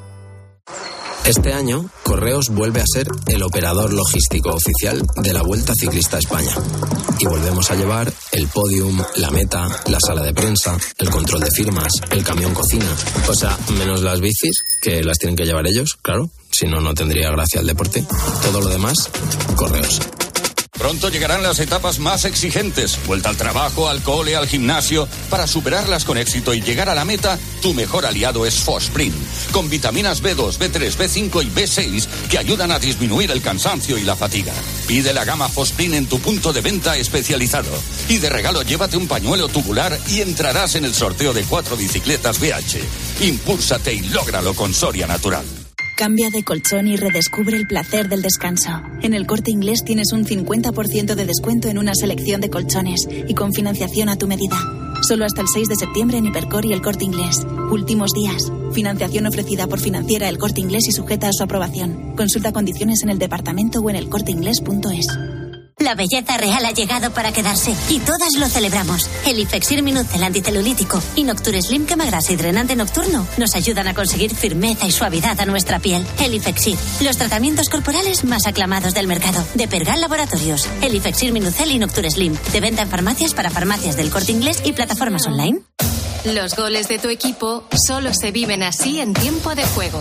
Speaker 18: Este año, Correos vuelve a ser el operador logístico oficial de la Vuelta Ciclista a España. Y volvemos a llevar el podium, la meta, la sala de prensa, el control de firmas, el camión cocina. O sea, menos las bicis, que las tienen que llevar ellos, claro. Si no, no tendría gracia el deporte. Todo lo demás, Correos.
Speaker 19: Pronto llegarán las etapas más exigentes. Vuelta al trabajo, al cole, al gimnasio. Para superarlas con éxito y llegar a la meta, tu mejor aliado es Fosprint. Con vitaminas B dos, B tres, B cinco y B seis que ayudan a disminuir el cansancio y la fatiga. Pide la gama Fosprint en tu punto de venta especializado. Y de regalo llévate un pañuelo tubular y entrarás en el sorteo de cuatro bicicletas B H. Impúlsate y lógralo con Soria Natural.
Speaker 20: Cambia de colchón y redescubre el placer del descanso. En El Corte Inglés tienes un cincuenta por ciento de descuento en una selección de colchones y con financiación a tu medida. Solo hasta el seis de septiembre en Hipercor y El Corte Inglés. Últimos días. Financiación ofrecida por Financiera El Corte Inglés y sujeta a su aprobación. Consulta condiciones en el departamento o en el corte inglés punto es.
Speaker 21: La belleza real ha llegado para quedarse y todas lo celebramos. El Ifexir Minucel anticelulítico y Nocture Slim quemagrasa y drenante nocturno nos ayudan a conseguir firmeza y suavidad a nuestra piel. El Ifexir, los tratamientos corporales más aclamados del mercado. De Pergal Laboratorios. El Ifexir Minucel y Nocture Slim. De venta en farmacias para farmacias del Corte Inglés y plataformas online.
Speaker 4: Los goles de tu equipo solo se viven así en tiempo de juego.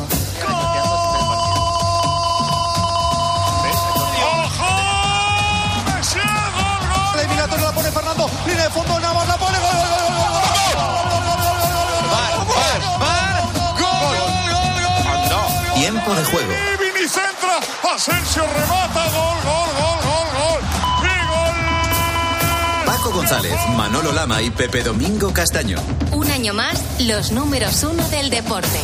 Speaker 22: La pone Fernando, línea de fondo, Navas la pone, gol, gol, gol, gol, gol,
Speaker 3: gol, gol, tiempo de juego.
Speaker 22: Vini centra, Asensio remata, gol, gol, gol, gol, gol, y gol.
Speaker 3: Paco González, Manolo Lama y Pepe Domingo Castaño.
Speaker 4: Un año más, los números uno del deporte.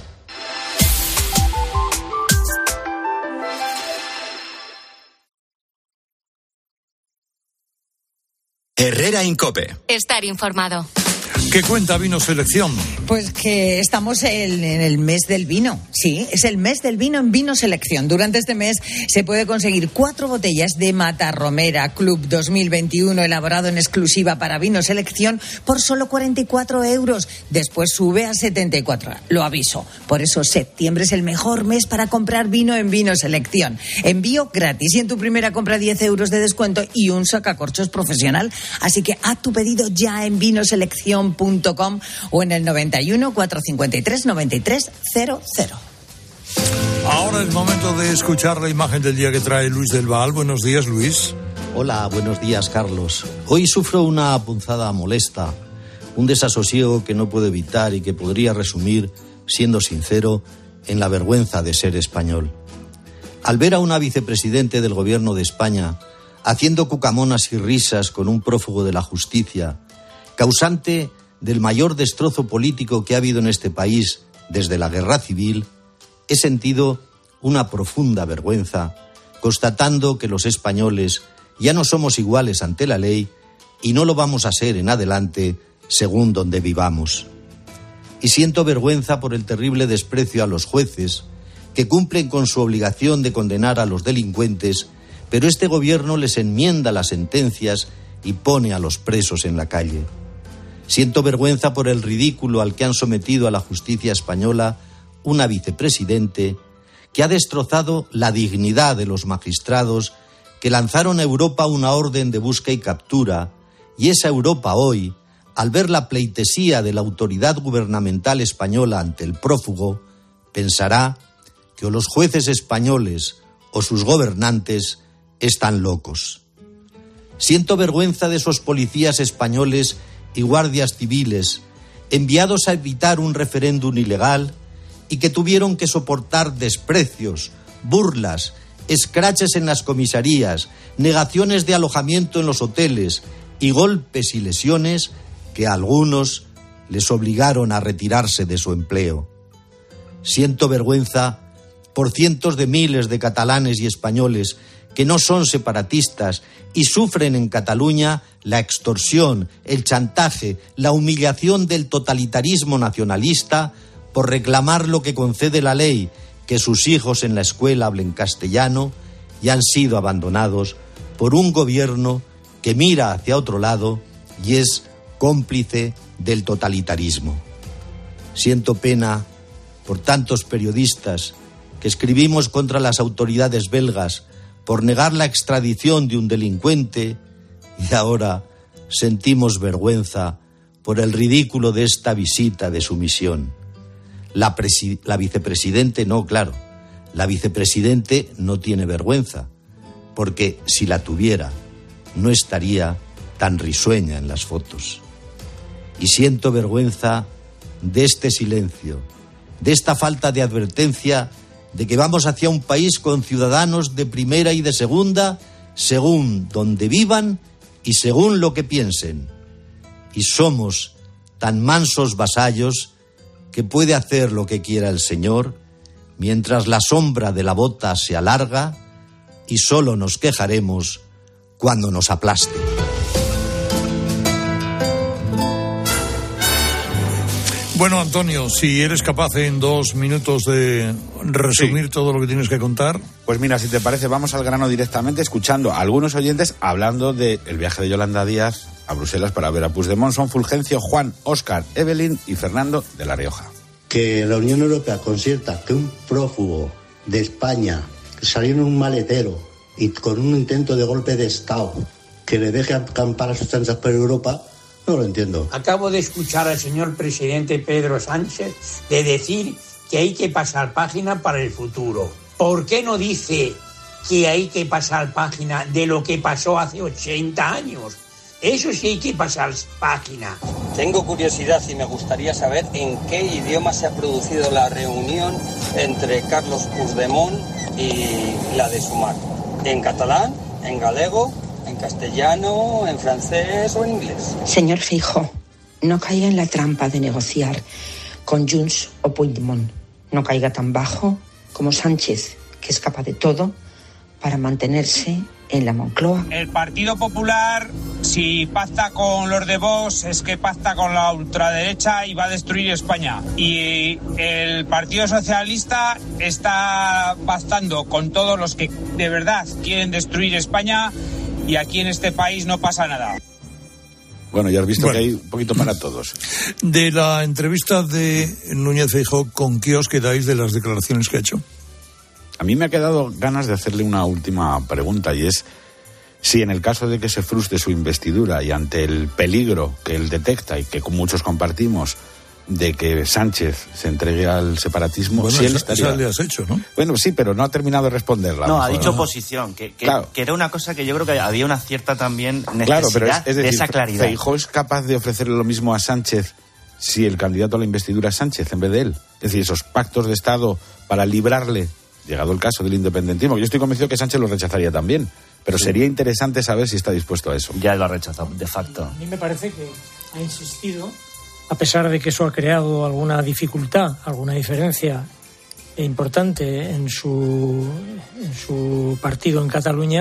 Speaker 3: Herrera Incope.
Speaker 4: Estar informado.
Speaker 1: ¿Qué cuenta Vino Selección?
Speaker 11: Pues que estamos en, en el mes del vino. Sí, es el mes del vino en Vino Selección. Durante este mes se puede conseguir cuatro botellas de Matarromera Club dos mil veintiuno elaborado en exclusiva para Vino Selección por solo cuarenta y cuatro euros. Después sube a setenta y cuatro. Lo aviso. Por eso septiembre es el mejor mes para comprar vino en Vino Selección. Envío gratis y en tu primera compra diez euros de descuento y un sacacorchos profesional. Así que haz tu pedido ya en vinoselección punto com o en el noventa y uno, cuatrocientos cincuenta y tres, noventa y tres cero cero.
Speaker 1: Ahora es momento de escuchar la imagen del día que trae Luis del Val. Buenos días, Luis.
Speaker 23: Hola, buenos días, Carlos. Hoy sufro una punzada molesta, un desasosiego que no puedo evitar y que podría resumir, siendo sincero, en la vergüenza de ser español. Al ver a una vicepresidente del gobierno de España haciendo cucamonas y risas con un prófugo de la justicia, causante del mayor destrozo político que ha habido en este país desde la guerra civil, he sentido una profunda vergüenza, constatando que los españoles ya no somos iguales ante la ley y no lo vamos a ser en adelante según donde vivamos. Y siento vergüenza por el terrible desprecio a los jueces, que cumplen con su obligación de condenar a los delincuentes, pero este gobierno les enmienda las sentencias y pone a los presos en la calle. Siento vergüenza por el ridículo al que han sometido a la justicia española una vicepresidente que ha destrozado la dignidad de los magistrados que lanzaron a Europa una orden de busca y captura, y esa Europa hoy, al ver la pleitesía de la autoridad gubernamental española ante el prófugo, pensará que o los jueces españoles o sus gobernantes están locos. Siento vergüenza de esos policías españoles y guardias civiles enviados a evitar un referéndum ilegal y que tuvieron que soportar desprecios, burlas, escraches en las comisarías, negaciones de alojamiento en los hoteles y golpes y lesiones que a algunos les obligaron a retirarse de su empleo. Siento vergüenza por cientos de miles de catalanes y españoles que no son separatistas y sufren en Cataluña la extorsión, el chantaje, la humillación del totalitarismo nacionalista por reclamar lo que concede la ley, que sus hijos en la escuela hablen castellano, y han sido abandonados por un gobierno que mira hacia otro lado y es cómplice del totalitarismo. Siento pena por tantos periodistas que escribimos contra las autoridades belgas por negar la extradición de un delincuente y ahora sentimos vergüenza por el ridículo de esta visita de sumisión. La, presi- la vicepresidente no, claro, la vicepresidente no tiene vergüenza, porque si la tuviera no estaría tan risueña en las fotos. Y siento vergüenza de este silencio, de esta falta de advertencia de que vamos hacia un país con ciudadanos de primera y de segunda, según donde vivan y según lo que piensen. Y somos tan mansos vasallos que puede hacer lo que quiera el Señor, mientras la sombra de la bota se alarga, y solo nos quejaremos cuando nos aplaste.
Speaker 1: Bueno, Antonio, si eres capaz en dos minutos de resumir sí. todo lo que tienes que contar.
Speaker 10: Pues mira, si te parece, vamos al grano directamente, escuchando a algunos oyentes hablando del viaje de Yolanda Díaz a Bruselas para ver a Puigdemont. Son Fulgencio, Juan, Óscar, Evelyn y Fernando de La Rioja.
Speaker 2: Que la Unión Europea consienta que un prófugo de España salió en un maletero y con un intento de golpe de Estado que le deje acampar a sus chanzas por Europa, no lo entiendo.
Speaker 5: Acabo de escuchar al señor presidente Pedro Sánchez de decir que hay que pasar página para el futuro. ¿Por qué no dice que hay que pasar página de lo que pasó hace ochenta años? Eso sí hay que pasar página.
Speaker 6: Tengo curiosidad y me gustaría saber en qué idioma se ha producido la reunión entre Carlos Puigdemont y la de Sumar. ¿En catalán? ¿En galego? ¿En castellano? ¿En francés o en inglés?
Speaker 24: Señor Feijóo, no caiga en la trampa de negociar con Junts o Puigdemont. No caiga tan bajo como Sánchez, que es capaz de todo para mantenerse en la Moncloa.
Speaker 25: El Partido Popular, si pacta con los de Vox, es que pacta con la ultraderecha y va a destruir España. Y el Partido Socialista está pactando con todos los que de verdad quieren destruir España, y aquí en este país no pasa nada.
Speaker 10: Bueno, ya has visto
Speaker 1: bueno,
Speaker 10: que hay un poquito para todos.
Speaker 1: De la entrevista de Núñez Feijóo, ¿con qué os quedáis de las declaraciones que ha hecho?
Speaker 10: A mí me ha quedado ganas de hacerle una última pregunta, y es si en el caso de que se frustre su investidura y ante el peligro que él detecta y que con muchos compartimos de que Sánchez se entregue al separatismo,
Speaker 1: bueno,
Speaker 10: si él
Speaker 1: esa,
Speaker 10: estaría...
Speaker 1: esa le has hecho, ¿no?
Speaker 10: Bueno, sí, pero no ha terminado de responderla.
Speaker 8: No,
Speaker 10: mejor,
Speaker 8: ha dicho
Speaker 10: ¿no?
Speaker 8: posición, que, que,
Speaker 10: claro.
Speaker 8: que era una cosa que yo creo que había una cierta también necesidad
Speaker 10: claro, pero es, es decir,
Speaker 8: de esa claridad.
Speaker 10: ¿Feijóo es capaz de ofrecerle lo mismo a Sánchez si el candidato a la investidura es Sánchez en vez de él? Es decir, esos pactos de Estado para librarle, llegado el caso del independentismo, yo estoy convencido que Sánchez lo rechazaría también, pero sí. sería interesante saber si está dispuesto a eso.
Speaker 8: Ya lo ha rechazado, de facto.
Speaker 9: A mí me parece que ha insistido, a pesar de que eso ha creado alguna dificultad, alguna diferencia importante en su, en su partido en Cataluña,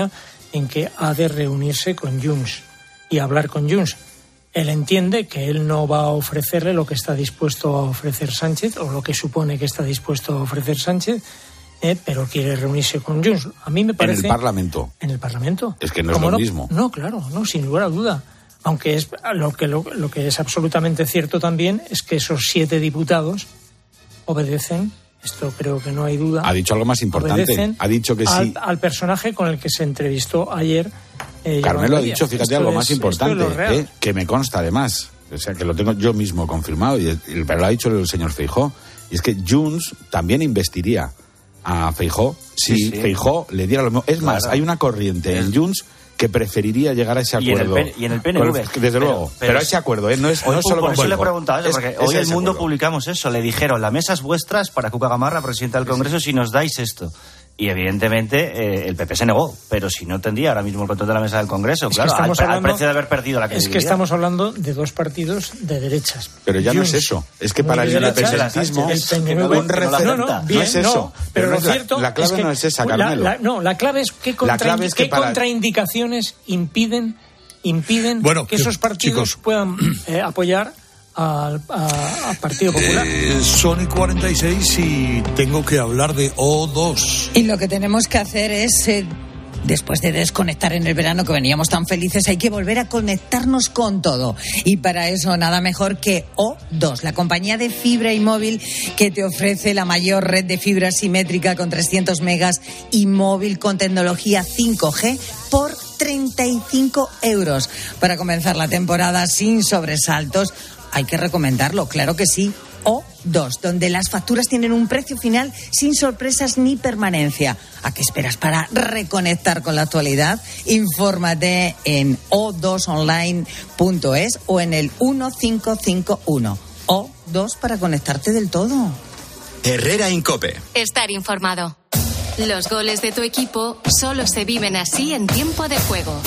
Speaker 9: en que ha de reunirse con Junts y hablar con Junts. Él entiende que él no va a ofrecerle lo que está dispuesto a ofrecer Sánchez o lo que supone que está dispuesto a ofrecer Sánchez, eh, pero quiere reunirse con Junts. A mí me parece...
Speaker 10: En el Parlamento.
Speaker 9: En el Parlamento.
Speaker 10: Es que no es lo
Speaker 9: no?
Speaker 10: mismo.
Speaker 9: No, claro, no, sin lugar a duda. Aunque es lo que, lo, lo que es absolutamente cierto también es que esos siete diputados obedecen, esto creo que no hay duda.
Speaker 10: Ha dicho algo más importante. Ha dicho que
Speaker 9: al,
Speaker 10: sí.
Speaker 9: Al personaje con el que se entrevistó ayer. Eh,
Speaker 10: Carmelo ha dicho, fíjate, algo
Speaker 9: es,
Speaker 10: más importante,
Speaker 9: es
Speaker 10: eh, que me consta además, o sea, que lo tengo yo mismo confirmado, y, y pero lo ha dicho el señor Feijóo, y es que Junts también investiría a Feijóo si sí, sí. Feijóo le diera lo mismo. Es claro. más, hay una corriente en Junts que preferiría llegar a ese acuerdo.
Speaker 8: Y en el, P- y en el P N V.
Speaker 10: Con, desde pero, luego. Pero, pero a ese acuerdo, ¿eh? No es,
Speaker 8: hoy,
Speaker 10: no es solo
Speaker 8: por
Speaker 10: con
Speaker 8: eso
Speaker 10: Feijóo.
Speaker 8: le he preguntado eso, porque
Speaker 10: es,
Speaker 8: hoy
Speaker 10: es
Speaker 8: El Mundo
Speaker 10: acuerdo.
Speaker 8: Publicamos eso. Le dijeron, la mesa es vuestra, es para Cuca Gamarra, presidenta del Congreso, si nos dais esto. Y evidentemente eh, el P P se negó, pero si no tendría ahora mismo el control de la mesa del Congreso, es claro, al, hablando, al precio de haber perdido la credibilidad.
Speaker 9: Es que estamos hablando de dos partidos de derechas.
Speaker 10: Pero ya Junts, no es eso, es que para el independentismo
Speaker 9: el P N V,
Speaker 10: un referente no, no,
Speaker 9: bien,
Speaker 10: no es eso.
Speaker 9: No, pero, pero lo cierto
Speaker 10: la, la clave
Speaker 9: es que
Speaker 10: no es esa, Carmelo.
Speaker 9: La, la, no, la clave es qué, contra, clave es que qué para... contraindicaciones impiden, impiden bueno, que esos partidos chicos, puedan eh, apoyar al Partido Popular.
Speaker 1: Eh, son y cuarenta y seis y tengo que hablar de O dos.
Speaker 11: Y lo que tenemos que hacer es, eh, después de desconectar en el verano que veníamos tan felices, hay que volver a conectarnos con todo. Y para eso nada mejor que O dos, la compañía de fibra y móvil que te ofrece la mayor red de fibra simétrica con trescientos megas y móvil con tecnología cinco G por treinta y cinco euros. Para comenzar la temporada sin sobresaltos, hay que recomendarlo, claro que sí. O dos, donde las facturas tienen un precio final sin sorpresas ni permanencia. ¿A qué esperas para reconectar con la actualidad? Infórmate en o dos online punto es o en el uno cinco cinco uno. O dos para conectarte del todo.
Speaker 3: Herrera Incope.
Speaker 4: Estar informado. Los goles de tu equipo solo se viven así en tiempo de juego.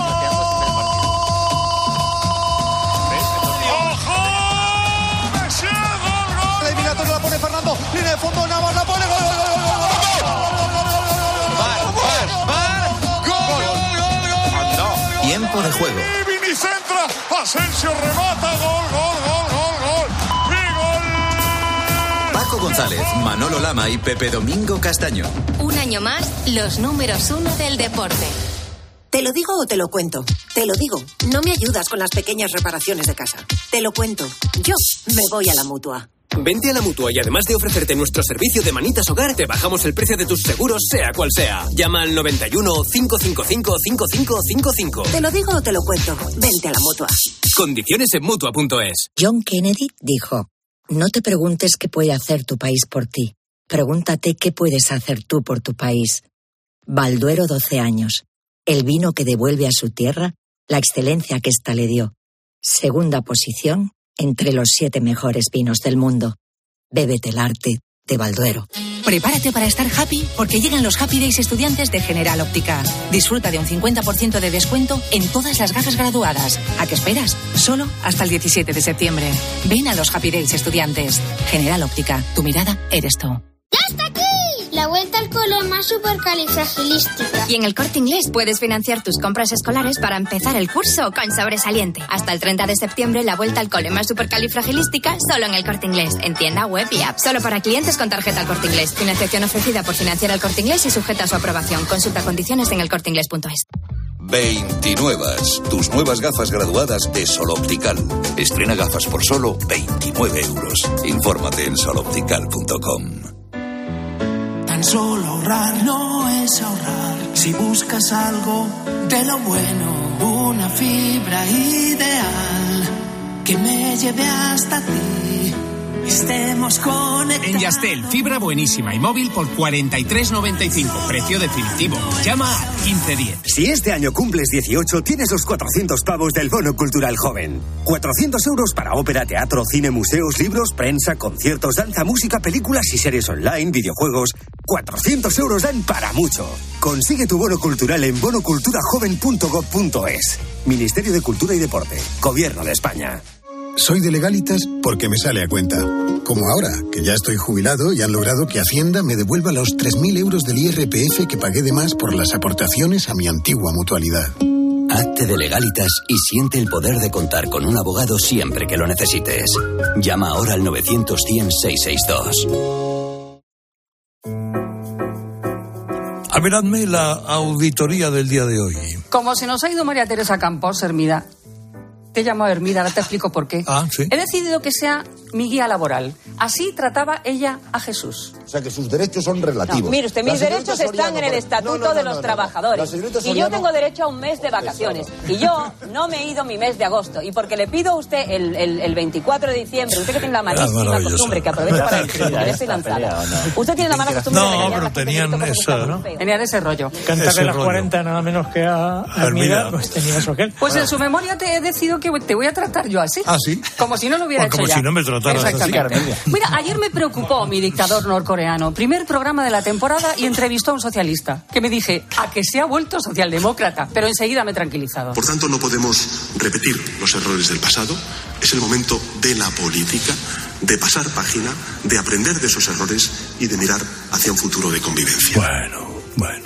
Speaker 22: La pone Fernando, línea de fondo, Navas la pone, gol, gol, gol, gol,
Speaker 3: gol, gol, gol, tiempo de juego.
Speaker 22: Vini centra, Asensio remata, gol, gol, gol, gol, gol, y gol.
Speaker 3: Paco González, Manolo Lama y Pepe Domingo Castaño.
Speaker 4: Un año más, los números uno del deporte.
Speaker 7: ¿Te lo digo o te lo cuento? Te lo digo. No me ayudas con las pequeñas reparaciones de casa. Te lo cuento. Yo me voy a la Mutua.
Speaker 12: Vente a la Mutua y además de ofrecerte nuestro servicio de manitas hogar, te bajamos el precio de tus seguros, sea cual sea. Llama al noventa y uno, cinco cinco cinco, cinco cinco cinco cinco.
Speaker 7: ¿Te lo digo o te lo cuento? Vente a la Mutua.
Speaker 12: Condiciones en Mutua punto es.
Speaker 13: John Kennedy dijo, no te preguntes qué puede hacer tu país por ti. Pregúntate qué puedes hacer tú por tu país. Balduero doce años. El vino que devuelve a su tierra la excelencia que ésta le dio. Segunda posición entre los siete mejores vinos del mundo. Bébete el arte de Balduero.
Speaker 14: Prepárate para estar happy porque llegan los Happy Days estudiantes de General Óptica. Disfruta de un cincuenta por ciento de descuento en todas las gafas graduadas. ¿A qué esperas? Solo hasta el diecisiete de septiembre. Ven a los Happy Days estudiantes. General Óptica, tu mirada eres tú.
Speaker 15: ¡Ya está aquí! La vuelta al cole más supercalifragilística.
Speaker 21: Y en el Corte Inglés puedes financiar tus compras escolares para empezar el curso con sobresaliente. Hasta el treinta de septiembre, la vuelta al cole más supercalifragilística solo en el Corte Inglés, en tienda, web y app. Solo para clientes con tarjeta El Corte Inglés. Financiación ofrecida por Financiera El Corte Inglés y sujeta a su aprobación. Consulta condiciones en el corte inglés punto es.
Speaker 16: veintinuevas, tus nuevas gafas graduadas de Sol Optical. Estrena gafas por solo veintinueve euros. Infórmate en sol optical punto com.
Speaker 26: Tan solo ahorrar no es ahorrar. Si buscas algo de lo bueno, una fibra ideal que me lleve hasta ti. Estemos conectados.
Speaker 27: En Yastel, fibra buenísima y móvil por cuarenta y tres noventa y cinco. Precio definitivo. Llama al quince diez.
Speaker 28: Si este año cumples dieciocho, tienes los cuatrocientos pavos del Bono Cultural Joven. cuatrocientos euros para ópera, teatro, cine, museos, libros, prensa, conciertos, danza, música, películas y series online, videojuegos. cuatrocientos euros dan para mucho. Consigue tu bono cultural en bono cultura joven punto gob punto es. Ministerio de Cultura y Deporte. Gobierno de España.
Speaker 2: Soy de Legalitas porque me sale a cuenta. Como ahora, que ya estoy jubilado y han logrado que Hacienda me devuelva los tres mil euros del I R P F que pagué de más por las aportaciones a mi antigua mutualidad.
Speaker 5: Hazte de Legalitas y siente el poder de contar con un abogado siempre que lo necesites. Llama ahora al novecientos cien seiscientos sesenta y dos.
Speaker 1: A ver, hazme la auditoría del día de hoy.
Speaker 6: Como se nos ha ido María Teresa Campos, Hermida. Te llamo Hermida, ahora te explico por qué.
Speaker 1: Ah, sí.
Speaker 6: He decidido que sea mi guía laboral. Así trataba ella a Jesús.
Speaker 17: O sea, que sus derechos son relativos.
Speaker 18: No, mire usted, mis derechos están en el Estatuto
Speaker 17: no, no, no,
Speaker 18: de los
Speaker 17: no, no,
Speaker 18: Trabajadores.
Speaker 17: no, no.
Speaker 18: Y yo tengo derecho a un mes de vacaciones. Y yo no me he ido mi mes de agosto. Y porque le pido a usted el, el, el veinticuatro de diciembre, usted que tiene la malísima
Speaker 1: ah,
Speaker 18: costumbre, que aproveche para decir, porque ya estoy lanzada. Usted tiene la mala costumbre
Speaker 1: no,
Speaker 18: de que
Speaker 1: pero tenían esa, ¿no?
Speaker 6: Tenían ese rollo.
Speaker 9: Cantarle las cuarenta nada menos que a Hermida, pues tenía eso que él.
Speaker 6: Pues en su memoria te he decidido que te voy a tratar yo así.
Speaker 1: Ah, sí.
Speaker 6: Como si no lo hubiera
Speaker 1: bueno,
Speaker 6: hecho
Speaker 1: como
Speaker 6: ya.
Speaker 1: si no me trataras así.
Speaker 6: Mira, ayer me preocupó mi dictador norcoreano. Primer programa de la temporada y entrevistó a un socialista. Que me dije, a que se ha vuelto socialdemócrata. Pero enseguida me he tranquilizado.
Speaker 19: Por tanto, no podemos repetir los errores del pasado. Es el momento de la política, de pasar página, de aprender de esos errores y de mirar hacia un futuro de convivencia.
Speaker 1: Bueno, bueno.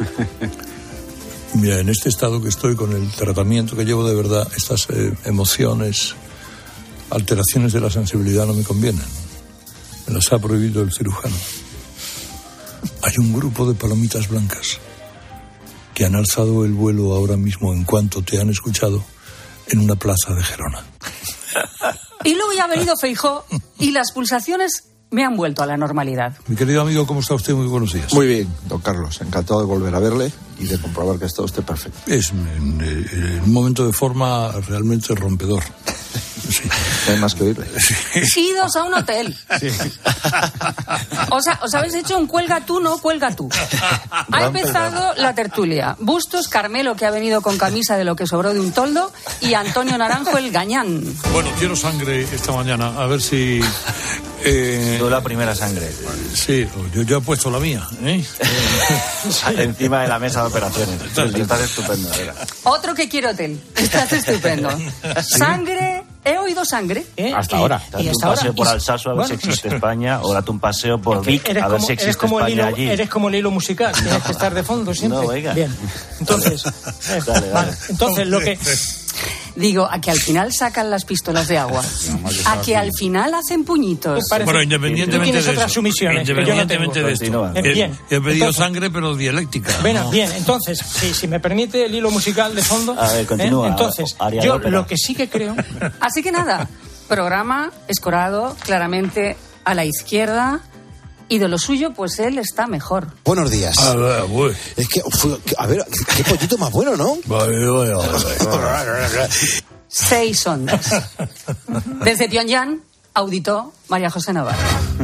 Speaker 1: Mira, en este estado que estoy con el tratamiento que llevo, de verdad, estas eh, emociones, alteraciones de la sensibilidad no me convienen. Me las ha prohibido el cirujano. Hay un grupo de palomitas blancas que han alzado el vuelo ahora mismo en cuanto te han escuchado en una plaza de Gerona.
Speaker 6: Y luego ya ha venido Feijóo y las pulsaciones me han vuelto a la normalidad.
Speaker 1: Mi querido amigo, ¿cómo está usted? Muy buenos días.
Speaker 17: Muy bien, don Carlos. Encantado de volver a verle y de comprobar que está usted perfecto.
Speaker 1: Es en, en un momento de forma realmente rompedor. Sí.
Speaker 17: No hay más que oírle.
Speaker 6: Sí. Idos a un hotel. Sí. O sea, os habéis hecho un cuelga tú, no cuelga tú. Ha empezado la tertulia. Bustos, Carmelo, que ha venido con camisa de lo que sobró de un toldo, y Antonio Naranjo, el gañán.
Speaker 1: Bueno, quiero sangre esta mañana, a ver si...
Speaker 8: Eh, Tú la primera sangre.
Speaker 1: Sí, yo, yo he puesto la mía, ¿eh?
Speaker 8: Encima de la mesa de operaciones. Estás, estás estupendo. Mira.
Speaker 6: Otro que quiere hotel. Estás estupendo. Sangre... He oído sangre.
Speaker 8: ¿Eh? Hasta y, ahora. Date un paseo por Alsaso a ver bueno, si existe España, o date un paseo por Vic a ver como, si existe
Speaker 9: como
Speaker 8: España
Speaker 9: hilo,
Speaker 8: allí.
Speaker 9: Eres como el hilo musical, tienes que estar de fondo siempre.
Speaker 8: No, oiga.
Speaker 9: Bien. Entonces, dale, dale. Vale. Entonces lo que...
Speaker 6: Digo, a que al final sacan las pistolas de agua. A que al final hacen puñitos.
Speaker 1: Bueno, independientemente de eso.
Speaker 9: Otras sumisiones
Speaker 1: independientemente
Speaker 9: no
Speaker 1: de esto.
Speaker 9: Bien.
Speaker 1: He pedido entonces, sangre, pero dialéctica.
Speaker 9: Bueno,
Speaker 1: ¿no?
Speaker 9: Bien, entonces, si, si me permite el hilo musical de fondo.
Speaker 8: A ver, continúa.
Speaker 9: ¿eh? Entonces,
Speaker 8: Aria
Speaker 9: yo
Speaker 8: ópera.
Speaker 9: Lo que sí que creo...
Speaker 6: Así que nada, programa escorado claramente a la izquierda. Y de lo suyo, pues él está mejor.
Speaker 17: Buenos días.
Speaker 1: A ver, güey.
Speaker 17: Es que, a ver, qué pollito más bueno, ¿no?
Speaker 1: Vale, vale, vale.
Speaker 6: Seis ondas. Desde Pyongyang auditó María José Navarro.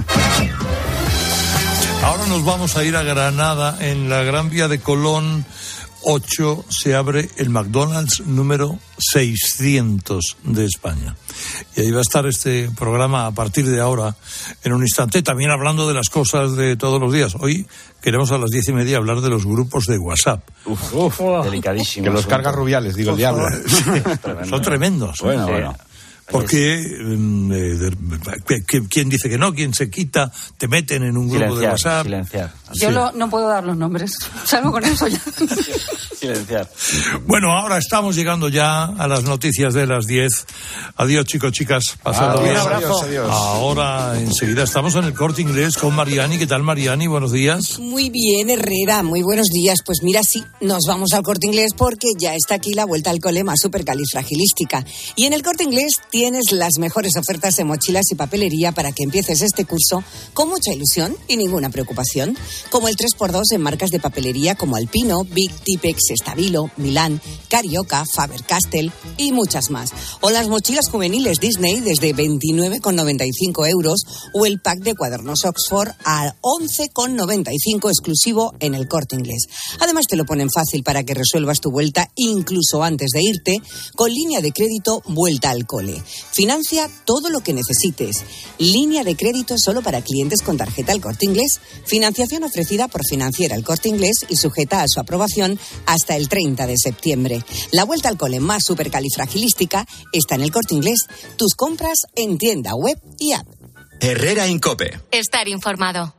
Speaker 1: Ahora nos vamos a ir a Granada. En la Gran Vía de Colón ocho se abre el McDonald's número seiscientos de España. Y ahí va a estar este programa a partir de ahora, en un instante, también hablando de las cosas de todos los días. Hoy queremos a las diez y media hablar de los grupos de WhatsApp.
Speaker 8: Uf, uf, delicadísimo.
Speaker 10: Que los carga Rubiales, digo el diablo.
Speaker 1: Sí, son tremendos.
Speaker 10: Bueno,
Speaker 1: sí.
Speaker 10: bueno.
Speaker 1: Porque eh, quién dice que no, quién se quita, te meten en un grupo
Speaker 8: silenciar,
Speaker 1: de WhatsApp.
Speaker 8: Silenciar.
Speaker 6: Yo
Speaker 1: sí.
Speaker 6: lo, no puedo dar los nombres. Salgo con eso ya.
Speaker 8: Silenciar.
Speaker 1: Bueno, ahora estamos llegando ya a las noticias de las diez. Adiós, chicos, chicas. Pasado
Speaker 10: adiós,
Speaker 1: bien.
Speaker 10: adiós, adiós.
Speaker 1: Ahora, enseguida, estamos en el Corte Inglés con Mariani. ¿Qué tal, Mariani? Buenos días.
Speaker 20: Muy bien, Herrera. Muy buenos días. Pues mira, sí, nos vamos al Corte Inglés porque ya está aquí la vuelta al cole más supercalifragilística. Y en el Corte Inglés tienes las mejores ofertas de mochilas y papelería para que empieces este curso con mucha ilusión y ninguna preocupación. Como el tres por dos en marcas de papelería como Alpino, Big, Tipex, Stabilo, Milán, Carioca, Faber-Castell y muchas más. O las mochilas juveniles Disney desde veintinueve con noventa y cinco euros o el pack de cuadernos Oxford a once con noventa y cinco exclusivo en el Corte Inglés. Además te lo ponen fácil para que resuelvas tu vuelta incluso antes de irte con línea de crédito Vuelta al Cole. Financia todo lo que necesites. Línea de crédito solo para clientes con tarjeta El Corte Inglés. Financiación ofrecida por Financiera El Corte Inglés y sujeta a su aprobación hasta el treinta de septiembre. La vuelta al cole más supercalifragilística está en El Corte Inglés. Tus compras en tienda web y app.
Speaker 3: Herrera en COPE.
Speaker 4: Estar informado.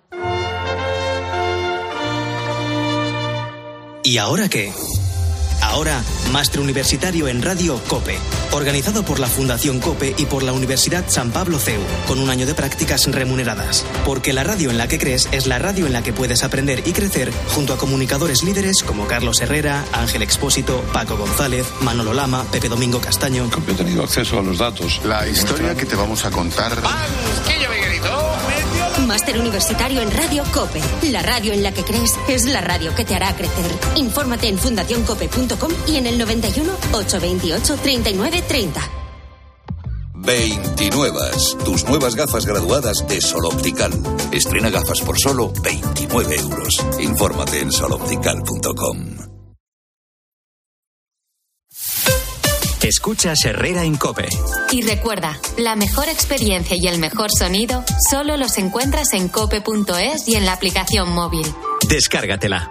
Speaker 3: ¿Y ahora qué? Ahora, Máster Universitario en Radio COPE, organizado por la Fundación COPE y por la Universidad San Pablo C E U, con un año de prácticas remuneradas. Porque la radio en la que crees es la radio en la que puedes aprender y crecer junto a comunicadores líderes como Carlos Herrera, Ángel Expósito, Paco González, Manolo Lama, Pepe Domingo Castaño.
Speaker 7: Yo he tenido acceso a los datos.
Speaker 11: La historia que te vamos a contar...
Speaker 4: ¡Banquillo, Miguelito! Máster Universitario en Radio COPE. La radio en la que crees es la radio que te hará crecer. Infórmate en fundación cope punto com y en el noventa y uno, ochocientos veintiocho, treinta y nueve treinta.
Speaker 16: veintinuevas, tus nuevas gafas graduadas de Sol Optical. Estrena gafas por solo veintinueve euros. Infórmate en sol optical punto com.
Speaker 3: Escuchas Herrera en COPE.
Speaker 4: Y recuerda, la mejor experiencia y el mejor sonido solo los encuentras en cope punto es y en la aplicación móvil.
Speaker 3: Descárgatela.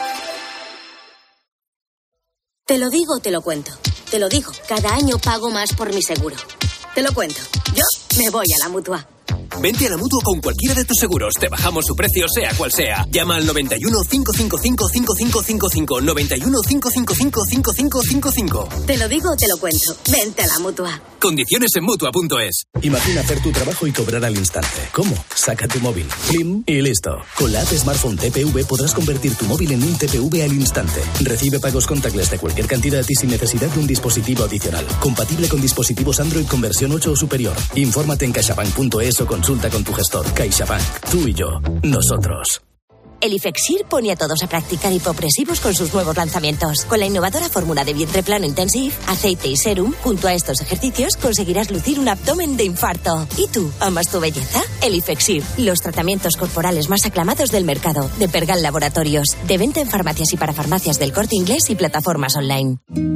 Speaker 21: Te lo digo, te lo cuento. Te lo digo, cada año pago más por mi seguro. Te lo cuento. Yo me voy a la Mutua.
Speaker 12: Vente a la Mutua con cualquiera de tus seguros. Te bajamos su precio, sea cual sea. Llama al noventa y uno, cinco cinco cinco, cinco cinco cinco cinco. noventa y uno, cinco cinco cinco, cinco cinco cinco cinco.
Speaker 21: Te lo digo, te lo cuento. Vente a la Mutua.
Speaker 12: Condiciones en Mutua punto es.
Speaker 22: Imagina hacer tu trabajo y cobrar al instante. ¿Cómo? Saca tu móvil, plim y listo. Con la app Smartphone T P V podrás convertir tu móvil en un T P V al instante. Recibe pagos contactless de cualquier cantidad y sin necesidad de un dispositivo adicional. Compatible con dispositivos Android con versión ocho o superior. Infórmate en caixabank punto es o consulta con tu gestor. CaixaBank. Tú y yo. Nosotros.
Speaker 21: El Ifexir pone a todos a practicar hipopresivos con sus nuevos lanzamientos. Con la innovadora fórmula de vientre plano Intensive, aceite y serum, junto a estos ejercicios conseguirás lucir un abdomen de infarto. ¿Y tú, amas tu belleza? El Ifexir, los tratamientos corporales más aclamados del mercado, de Pergal Laboratorios, de venta en farmacias y para farmacias del Corte Inglés y plataformas online.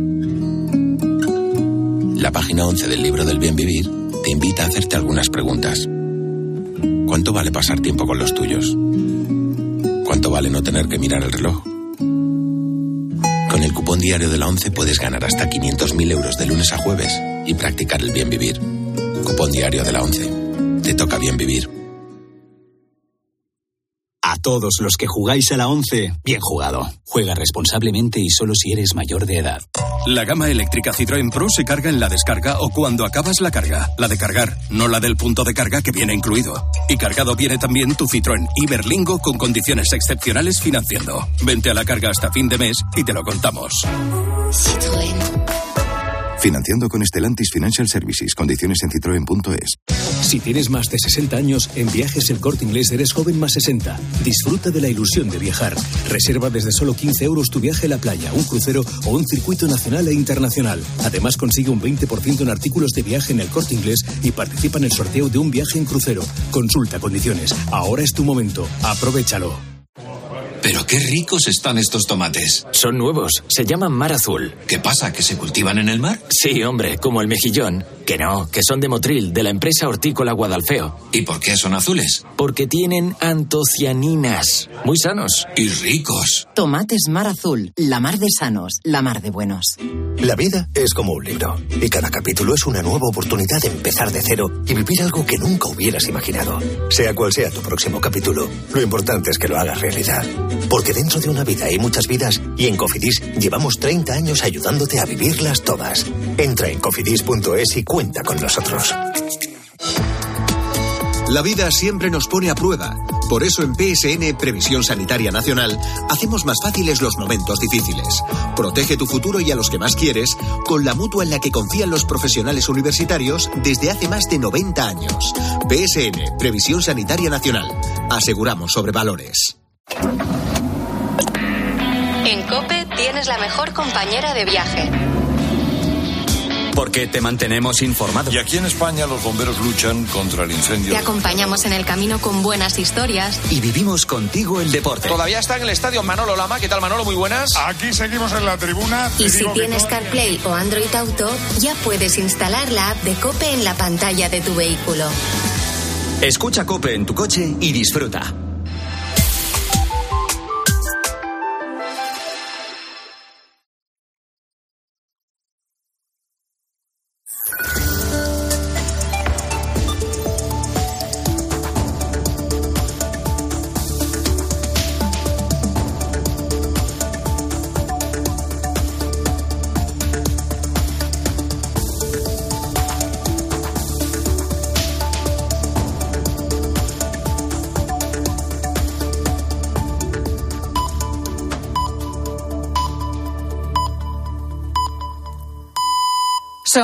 Speaker 23: La página once del libro del bien vivir te invita a hacerte algunas preguntas. ¿Cuánto vale pasar tiempo con los tuyos? ¿Cuánto vale no tener que mirar el reloj? Con el cupón diario de la ONCE puedes ganar hasta quinientos mil euros de lunes a jueves y practicar el bien vivir. Cupón diario de la ONCE. Te toca bien vivir.
Speaker 24: A todos los que jugáis a la once, bien jugado. Juega responsablemente y solo si eres mayor de edad.
Speaker 25: La gama eléctrica Citroën Pro se carga en la descarga o cuando acabas la carga. La de cargar, no la del punto de carga que viene incluido. Y cargado viene también tu Citroën Iberlingo con condiciones excepcionales financiando. Vente a la carga hasta fin de mes y te lo contamos.
Speaker 21: Citroën.
Speaker 29: Financiando con Stellantis Financial Services. Condiciones en citroen punto es.
Speaker 30: Si tienes más de sesenta años, en Viajes El Corte Inglés eres joven más sesenta. Disfruta de la ilusión de viajar. Reserva desde solo quince euros tu viaje a la playa, un crucero o un circuito nacional e internacional. Además, consigue un veinte por ciento en artículos de viaje en El Corte Inglés y participa en el sorteo de un viaje en crucero. Consulta condiciones. Ahora es tu momento. Aprovéchalo.
Speaker 31: Pero qué ricos están estos tomates.
Speaker 32: Son nuevos, se llaman mar azul.
Speaker 31: ¿Qué pasa, que se cultivan en el mar?
Speaker 32: Sí, hombre, como el mejillón. Que no, que son de Motril, de la empresa hortícola Guadalfeo.
Speaker 31: ¿Y por qué son azules?
Speaker 32: Porque tienen antocianinas. Muy sanos.
Speaker 31: Y ricos.
Speaker 33: Tomates mar azul, la mar de sanos, la mar de buenos.
Speaker 28: La vida es como un libro, y cada capítulo es una nueva oportunidad de empezar de cero y vivir algo que nunca hubieras imaginado. Sea cual sea tu próximo capítulo, lo importante es que lo hagas realidad. Porque dentro de una vida hay muchas vidas y en Cofidis llevamos treinta años ayudándote a vivirlas todas. Entra en cofidis punto es y cuenta con nosotros. La vida siempre nos pone a prueba. Por eso en P S N Previsión Sanitaria Nacional hacemos más fáciles los momentos difíciles. Protege tu futuro y a los que más quieres con la mutua en la que confían los profesionales universitarios desde hace más de noventa años. P S N Previsión Sanitaria Nacional. Aseguramos sobre valores.
Speaker 4: En COPE tienes la mejor compañera de viaje.
Speaker 24: Porque te mantenemos informado.
Speaker 7: Y aquí en España los bomberos luchan contra el incendio.
Speaker 2: Te acompañamos en el camino con buenas historias.
Speaker 24: Y vivimos contigo el deporte.
Speaker 5: Todavía está en el estadio Manolo Lama. ¿Qué tal, Manolo? Muy buenas.
Speaker 6: Aquí seguimos en la tribuna.
Speaker 2: Y si tienes CarPlay o Android Auto, ya puedes instalar la app de COPE en la pantalla de tu vehículo.
Speaker 24: Escucha COPE en tu coche y disfruta.